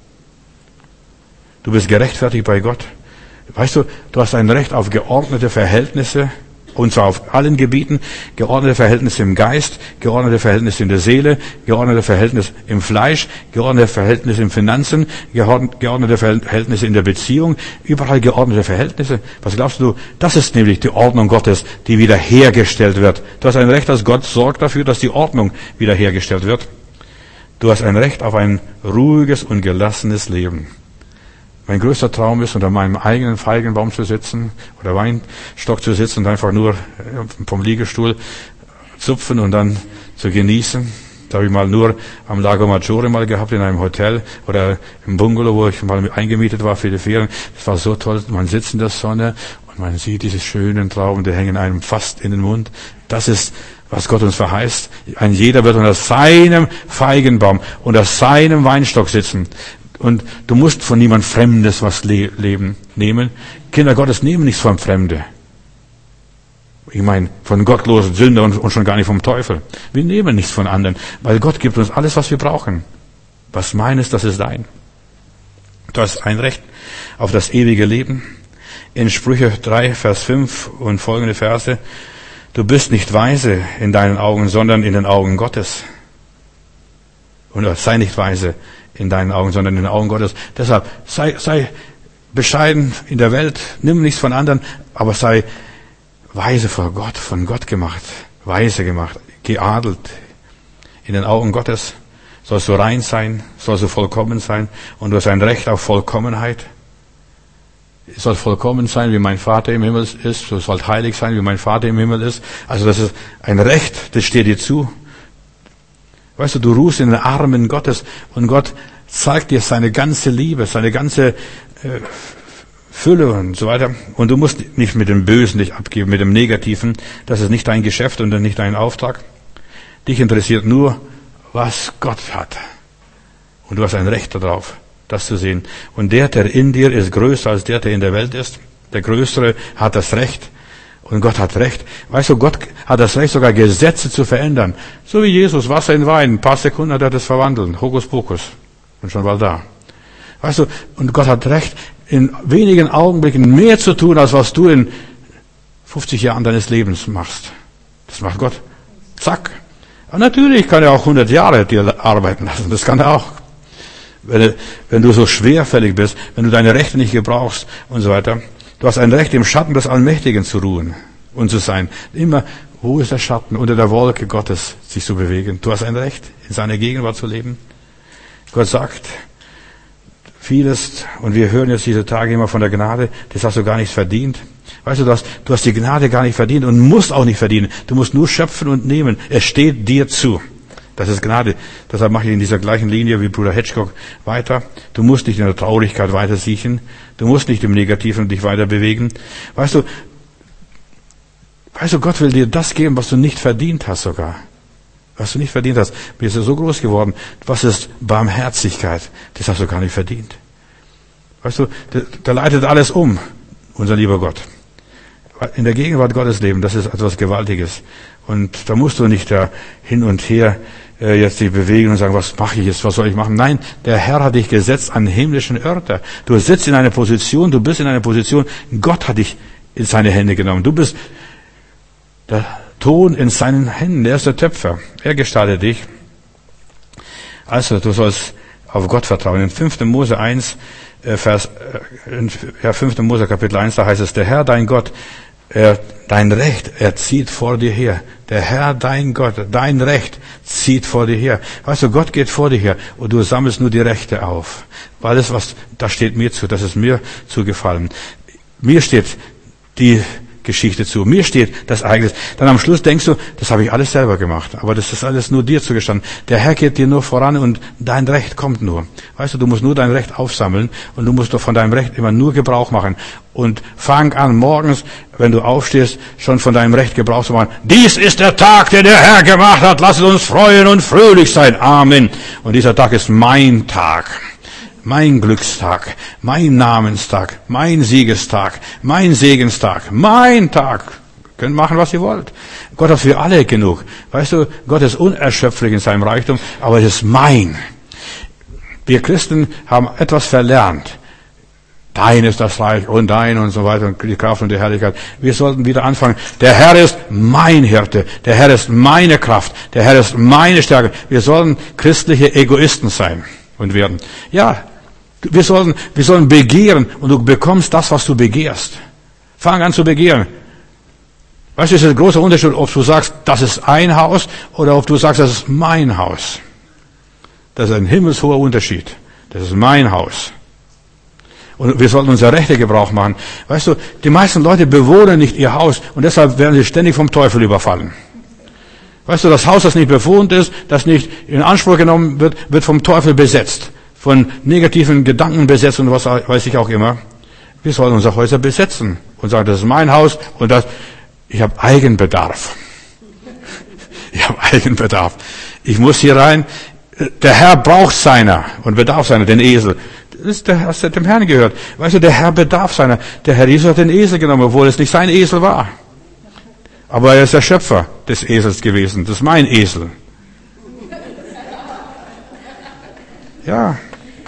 Du bist gerechtfertigt bei Gott. Weißt du, du hast ein Recht auf geordnete Verhältnisse, und zwar auf allen Gebieten, geordnete Verhältnisse im Geist, geordnete Verhältnisse in der Seele, geordnete Verhältnisse im Fleisch, geordnete Verhältnisse in Finanzen, geordnete Verhältnisse in der Beziehung, überall geordnete Verhältnisse. Was glaubst du? Das ist nämlich die Ordnung Gottes, die wiederhergestellt wird. Du hast ein Recht, dass Gott sorgt dafür, dass die Ordnung wiederhergestellt wird. Du hast ein Recht auf ein ruhiges und gelassenes Leben. Mein größter Traum ist, unter meinem eigenen Feigenbaum zu sitzen oder Weinstock zu sitzen und einfach nur vom Liegestuhl zupfen und dann zu genießen. Das habe ich mal nur am Lago Maggiore mal gehabt, in einem Hotel oder im Bungalow, wo ich mal eingemietet war für die Ferien. Das war so toll. Man sitzt in der Sonne und man sieht diese schönen Trauben, die hängen einem fast in den Mund. Das ist, was Gott uns verheißt. Ein jeder wird unter seinem Feigenbaum, unter seinem Weinstock sitzen. Und du musst von niemand Fremdes was nehmen. Kinder Gottes nehmen nichts von Fremde. Ich meine, von gottlosen Sündern und schon gar nicht vom Teufel. Wir nehmen nichts von anderen, weil Gott gibt uns alles, was wir brauchen. Was meines, das ist dein. Du hast ein Recht auf das ewige Leben. In Sprüche 3, Vers 5 und folgende Verse. Du bist nicht weise in deinen Augen, sondern in den Augen Gottes. Und sei nicht weise in deinen Augen, sondern in den Augen Gottes. Deshalb sei bescheiden in der Welt, nimm nichts von anderen, aber sei weise vor Gott, von Gott gemacht, weise gemacht, geadelt. In den Augen Gottes sollst du rein sein, sollst du vollkommen sein und du hast ein Recht auf Vollkommenheit. Es soll vollkommen sein, wie mein Vater im Himmel ist, du sollst heilig sein, wie mein Vater im Himmel ist. Also das ist ein Recht, das steht dir zu. Weißt du, du ruhst in den Armen Gottes und Gott zeigt dir seine ganze Liebe, seine ganze Fülle und so weiter. Und du musst nicht mit dem Bösen dich abgeben, mit dem Negativen. Das ist nicht dein Geschäft und nicht dein Auftrag. Dich interessiert nur, was Gott hat. Und du hast ein Recht darauf, das zu sehen. Und der in dir ist größer als der in der Welt ist. Der Größere hat das Recht. Und Gott hat Recht. Weißt du, Gott hat das Recht, sogar Gesetze zu verändern. So wie Jesus, Wasser in Wein. Ein paar Sekunden hat er das verwandelt. Hokuspokus. Und schon war da. Weißt du, und Gott hat Recht, in wenigen Augenblicken mehr zu tun, als was du in 50 Jahren deines Lebens machst. Das macht Gott. Zack. Und natürlich kann er auch 100 Jahre dir arbeiten lassen. Das kann er auch. Wenn du so schwerfällig bist, wenn du deine Rechte nicht gebrauchst und so weiter. Du hast ein Recht, im Schatten des Allmächtigen zu ruhen und zu sein. Immer, wo ist der Schatten? Unter der Wolke Gottes sich zu bewegen. Du hast ein Recht, in seiner Gegenwart zu leben. Gott sagt vieles, und wir hören jetzt diese Tage immer von der Gnade, das hast du gar nicht verdient. Weißt du, du hast die Gnade gar nicht verdient und musst auch nicht verdienen. Du musst nur schöpfen und nehmen. Es steht dir zu. Das ist Gnade. Deshalb mache ich in dieser gleichen Linie wie Bruder Hitchcock weiter. Du musst nicht in der Traurigkeit weiter siechen. Du musst nicht im Negativen dich weiter bewegen. Weißt du, Gott will dir das geben, was du nicht verdient hast sogar. Was du nicht verdient hast. Bist du so groß geworden. Was ist Barmherzigkeit? Das hast du gar nicht verdient. Weißt du, der leitet alles um, unser lieber Gott. In der Gegenwart Gottes leben, das ist etwas Gewaltiges. Und da musst du nicht da hin und her jetzt dich bewegen und sagen, was mache ich jetzt, was soll ich machen? Nein, der Herr hat dich gesetzt an himmlischen Örter. Du sitzt in einer Position, du bist in einer Position, Gott hat dich in seine Hände genommen. Du bist der Ton in seinen Händen, er ist der Töpfer. Er gestaltet dich. Also, du sollst auf Gott vertrauen. In 5. Mose 1, 5. Mose Kapitel 1, da heißt es, der Herr, dein Gott, dein Recht, er zieht vor dir her. Der Herr, dein Gott, dein Recht zieht vor dir her. Weißt du, Gott geht vor dir her und du sammelst nur die Rechte auf. Weil das, das steht mir zu, das ist mir zugefallen. Mir steht die Geschichte zu. Mir steht das Ereignis. Dann am Schluss denkst du, das habe ich alles selber gemacht. Aber das ist alles nur dir zugestanden. Der Herr geht dir nur voran und dein Recht kommt nur. Weißt du musst nur dein Recht aufsammeln und du musst doch von deinem Recht immer nur Gebrauch machen. Und fang an, morgens, wenn du aufstehst, schon von deinem Recht Gebrauch zu machen. Dies ist der Tag, den der Herr gemacht hat. Lasst uns freuen und fröhlich sein. Amen. Und dieser Tag ist mein Tag. Mein Glückstag, mein Namenstag, mein Siegestag, mein Segenstag, mein Tag. Ihr könnt machen, was ihr wollt. Gott hat für alle genug. Weißt du, Gott ist unerschöpflich in seinem Reichtum, aber es ist mein. Wir Christen haben etwas verlernt. Dein ist das Reich und dein und so weiter und die Kraft und die Herrlichkeit. Wir sollten wieder anfangen. Der Herr ist mein Hirte. Der Herr ist meine Kraft. Der Herr ist meine Stärke. Wir sollen christliche Egoisten sein und werden. Ja, wir sollen begehren und du bekommst das, was du begehrst. Fang an zu begehren. Weißt du, es ist ein großer Unterschied, ob du sagst, das ist ein Haus oder ob du sagst, das ist mein Haus. Das ist ein himmelshoher Unterschied. Das ist mein Haus. Und wir sollten unser Rechte Gebrauch machen. Weißt du, die meisten Leute bewohnen nicht ihr Haus und deshalb werden sie ständig vom Teufel überfallen. Weißt du, das Haus, das nicht bewohnt ist, das nicht in Anspruch genommen wird, wird vom Teufel besetzt. Von negativen Gedanken besetzt und was weiß ich auch immer. Wir sollen unsere Häuser besetzen und sagen, das ist mein Haus und ich habe Eigenbedarf. Ich habe Eigenbedarf. Ich muss hier rein. Der Herr braucht seiner und bedarf seiner, den Esel. Das hat dem Herrn gehört. Weißt du, der Herr bedarf seiner. Der Herr Jesus hat den Esel genommen, obwohl es nicht sein Esel war. Aber er ist der Schöpfer des Esels gewesen. Das ist mein Esel. Ja.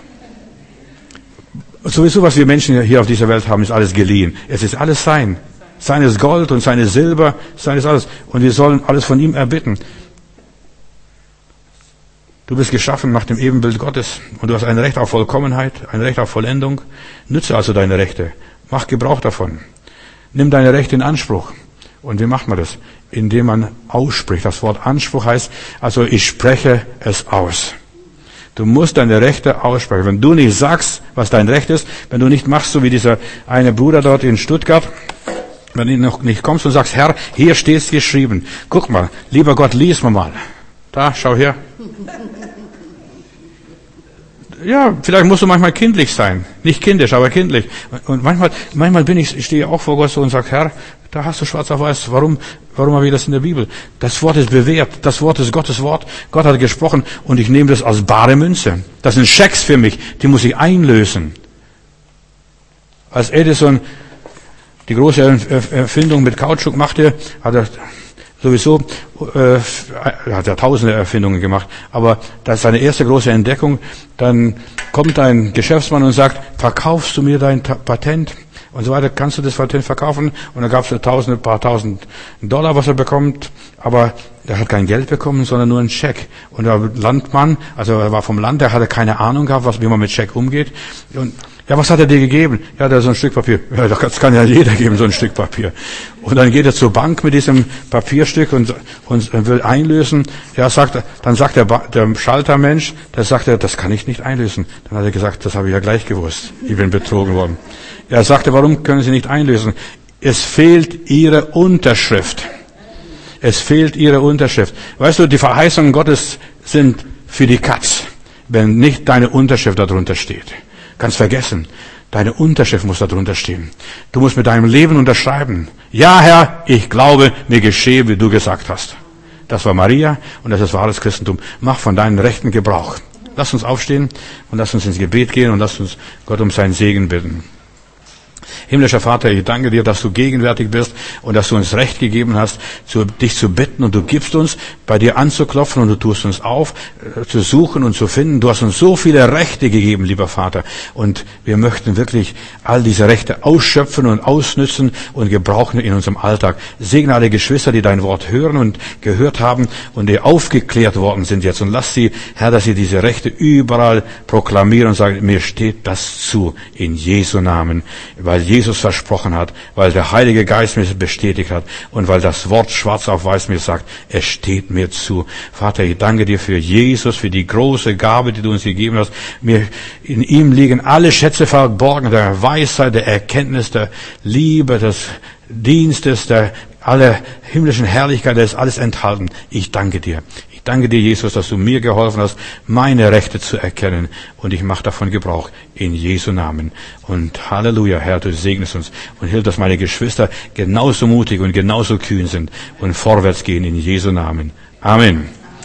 Sowieso, was wir Menschen hier auf dieser Welt haben, ist alles geliehen. Es ist alles sein. Seines Gold und seines Silber, seines alles. Und wir sollen alles von ihm erbitten. Du bist geschaffen nach dem Ebenbild Gottes. Und du hast ein Recht auf Vollkommenheit, ein Recht auf Vollendung. Nütze also deine Rechte. Mach Gebrauch davon. Nimm deine Rechte in Anspruch. Und wie macht man das? Indem man ausspricht. Das Wort Anspruch heißt, also ich spreche es aus. Du musst deine Rechte aussprechen. Wenn du nicht sagst, was dein Recht ist, wenn du nicht machst, so wie dieser eine Bruder dort in Stuttgart, wenn du noch nicht kommst und sagst, Herr, hier steht's geschrieben. Guck mal, lieber Gott, lies mal. Da, schau her. Ja, vielleicht musst du manchmal kindlich sein. Nicht kindisch, aber kindlich. Und manchmal stehe auch vor Gott so und sage, Herr, da hast du schwarz auf weiß. Warum habe ich das in der Bibel? Das Wort ist bewährt. Das Wort ist Gottes Wort. Gott hat gesprochen und ich nehme das als bare Münze. Das sind Schecks für mich. Die muss ich einlösen. Als Edison die große Erfindung mit Kautschuk machte, hat er sowieso, hat er tausende Erfindungen gemacht, aber das ist seine erste große Entdeckung. Dann kommt ein Geschäftsmann und sagt, verkaufst du mir dein Patent? Und so weiter, kannst du das Patent verkaufen? Und dann gab es ein paar tausend $, was er bekommt, aber er hat kein Geld bekommen, sondern nur einen Scheck. Und der Landmann, also er war vom Land, der hatte keine Ahnung gehabt, wie man mit Scheck umgeht. Und Ja, was hat er dir gegeben? Ja, der so ein Stück Papier. Ja, das kann ja jeder geben, so ein Stück Papier. Und dann geht er zur Bank mit diesem Papierstück und will einlösen. Ja, dann sagt der Schaltermensch, das kann ich nicht einlösen. Dann hat er gesagt, das habe ich ja gleich gewusst. Ich bin betrogen worden. Er sagte, warum können Sie nicht einlösen? Es fehlt Ihre Unterschrift. Es fehlt Ihre Unterschrift. Weißt du, die Verheißungen Gottes sind für die Katz, wenn nicht deine Unterschrift darunter steht. Kannst vergessen. Deine Unterschrift muss darunter stehen. Du musst mit deinem Leben unterschreiben. Ja, Herr, ich glaube, mir geschehe, wie du gesagt hast. Das war Maria und das ist wahres Christentum. Mach von deinen Rechten Gebrauch. Lass uns aufstehen und lass uns ins Gebet gehen und lass uns Gott um seinen Segen bitten. Himmlischer Vater, ich danke dir, dass du gegenwärtig bist und dass du uns Recht gegeben hast, dich zu bitten, und du gibst uns, bei dir anzuklopfen, und du tust uns auf, zu suchen und zu finden. Du hast uns so viele Rechte gegeben, lieber Vater, und wir möchten wirklich all diese Rechte ausschöpfen und ausnützen und gebrauchen in unserem Alltag. Segne alle Geschwister, die dein Wort hören und gehört haben und die aufgeklärt worden sind jetzt, und lass sie, Herr, dass sie diese Rechte überall proklamieren und sagen, mir steht das zu, in Jesu Namen, weil Jesus versprochen hat, weil der Heilige Geist mir bestätigt hat und weil das Wort schwarz auf weiß mir sagt, es steht mir zu. Vater, ich danke dir für Jesus, für die große Gabe, die du uns gegeben hast. In ihm liegen alle Schätze verborgen, der Weisheit, der Erkenntnis, der Liebe, des Dienstes, der aller himmlischen Herrlichkeit, da ist alles enthalten. Ich danke dir. Ich danke dir, Jesus, dass du mir geholfen hast, meine Rechte zu erkennen. Und ich mache davon Gebrauch in Jesu Namen. Und Halleluja, Herr, du segnest uns und hilf, dass meine Geschwister genauso mutig und genauso kühn sind und vorwärts gehen in Jesu Namen. Amen.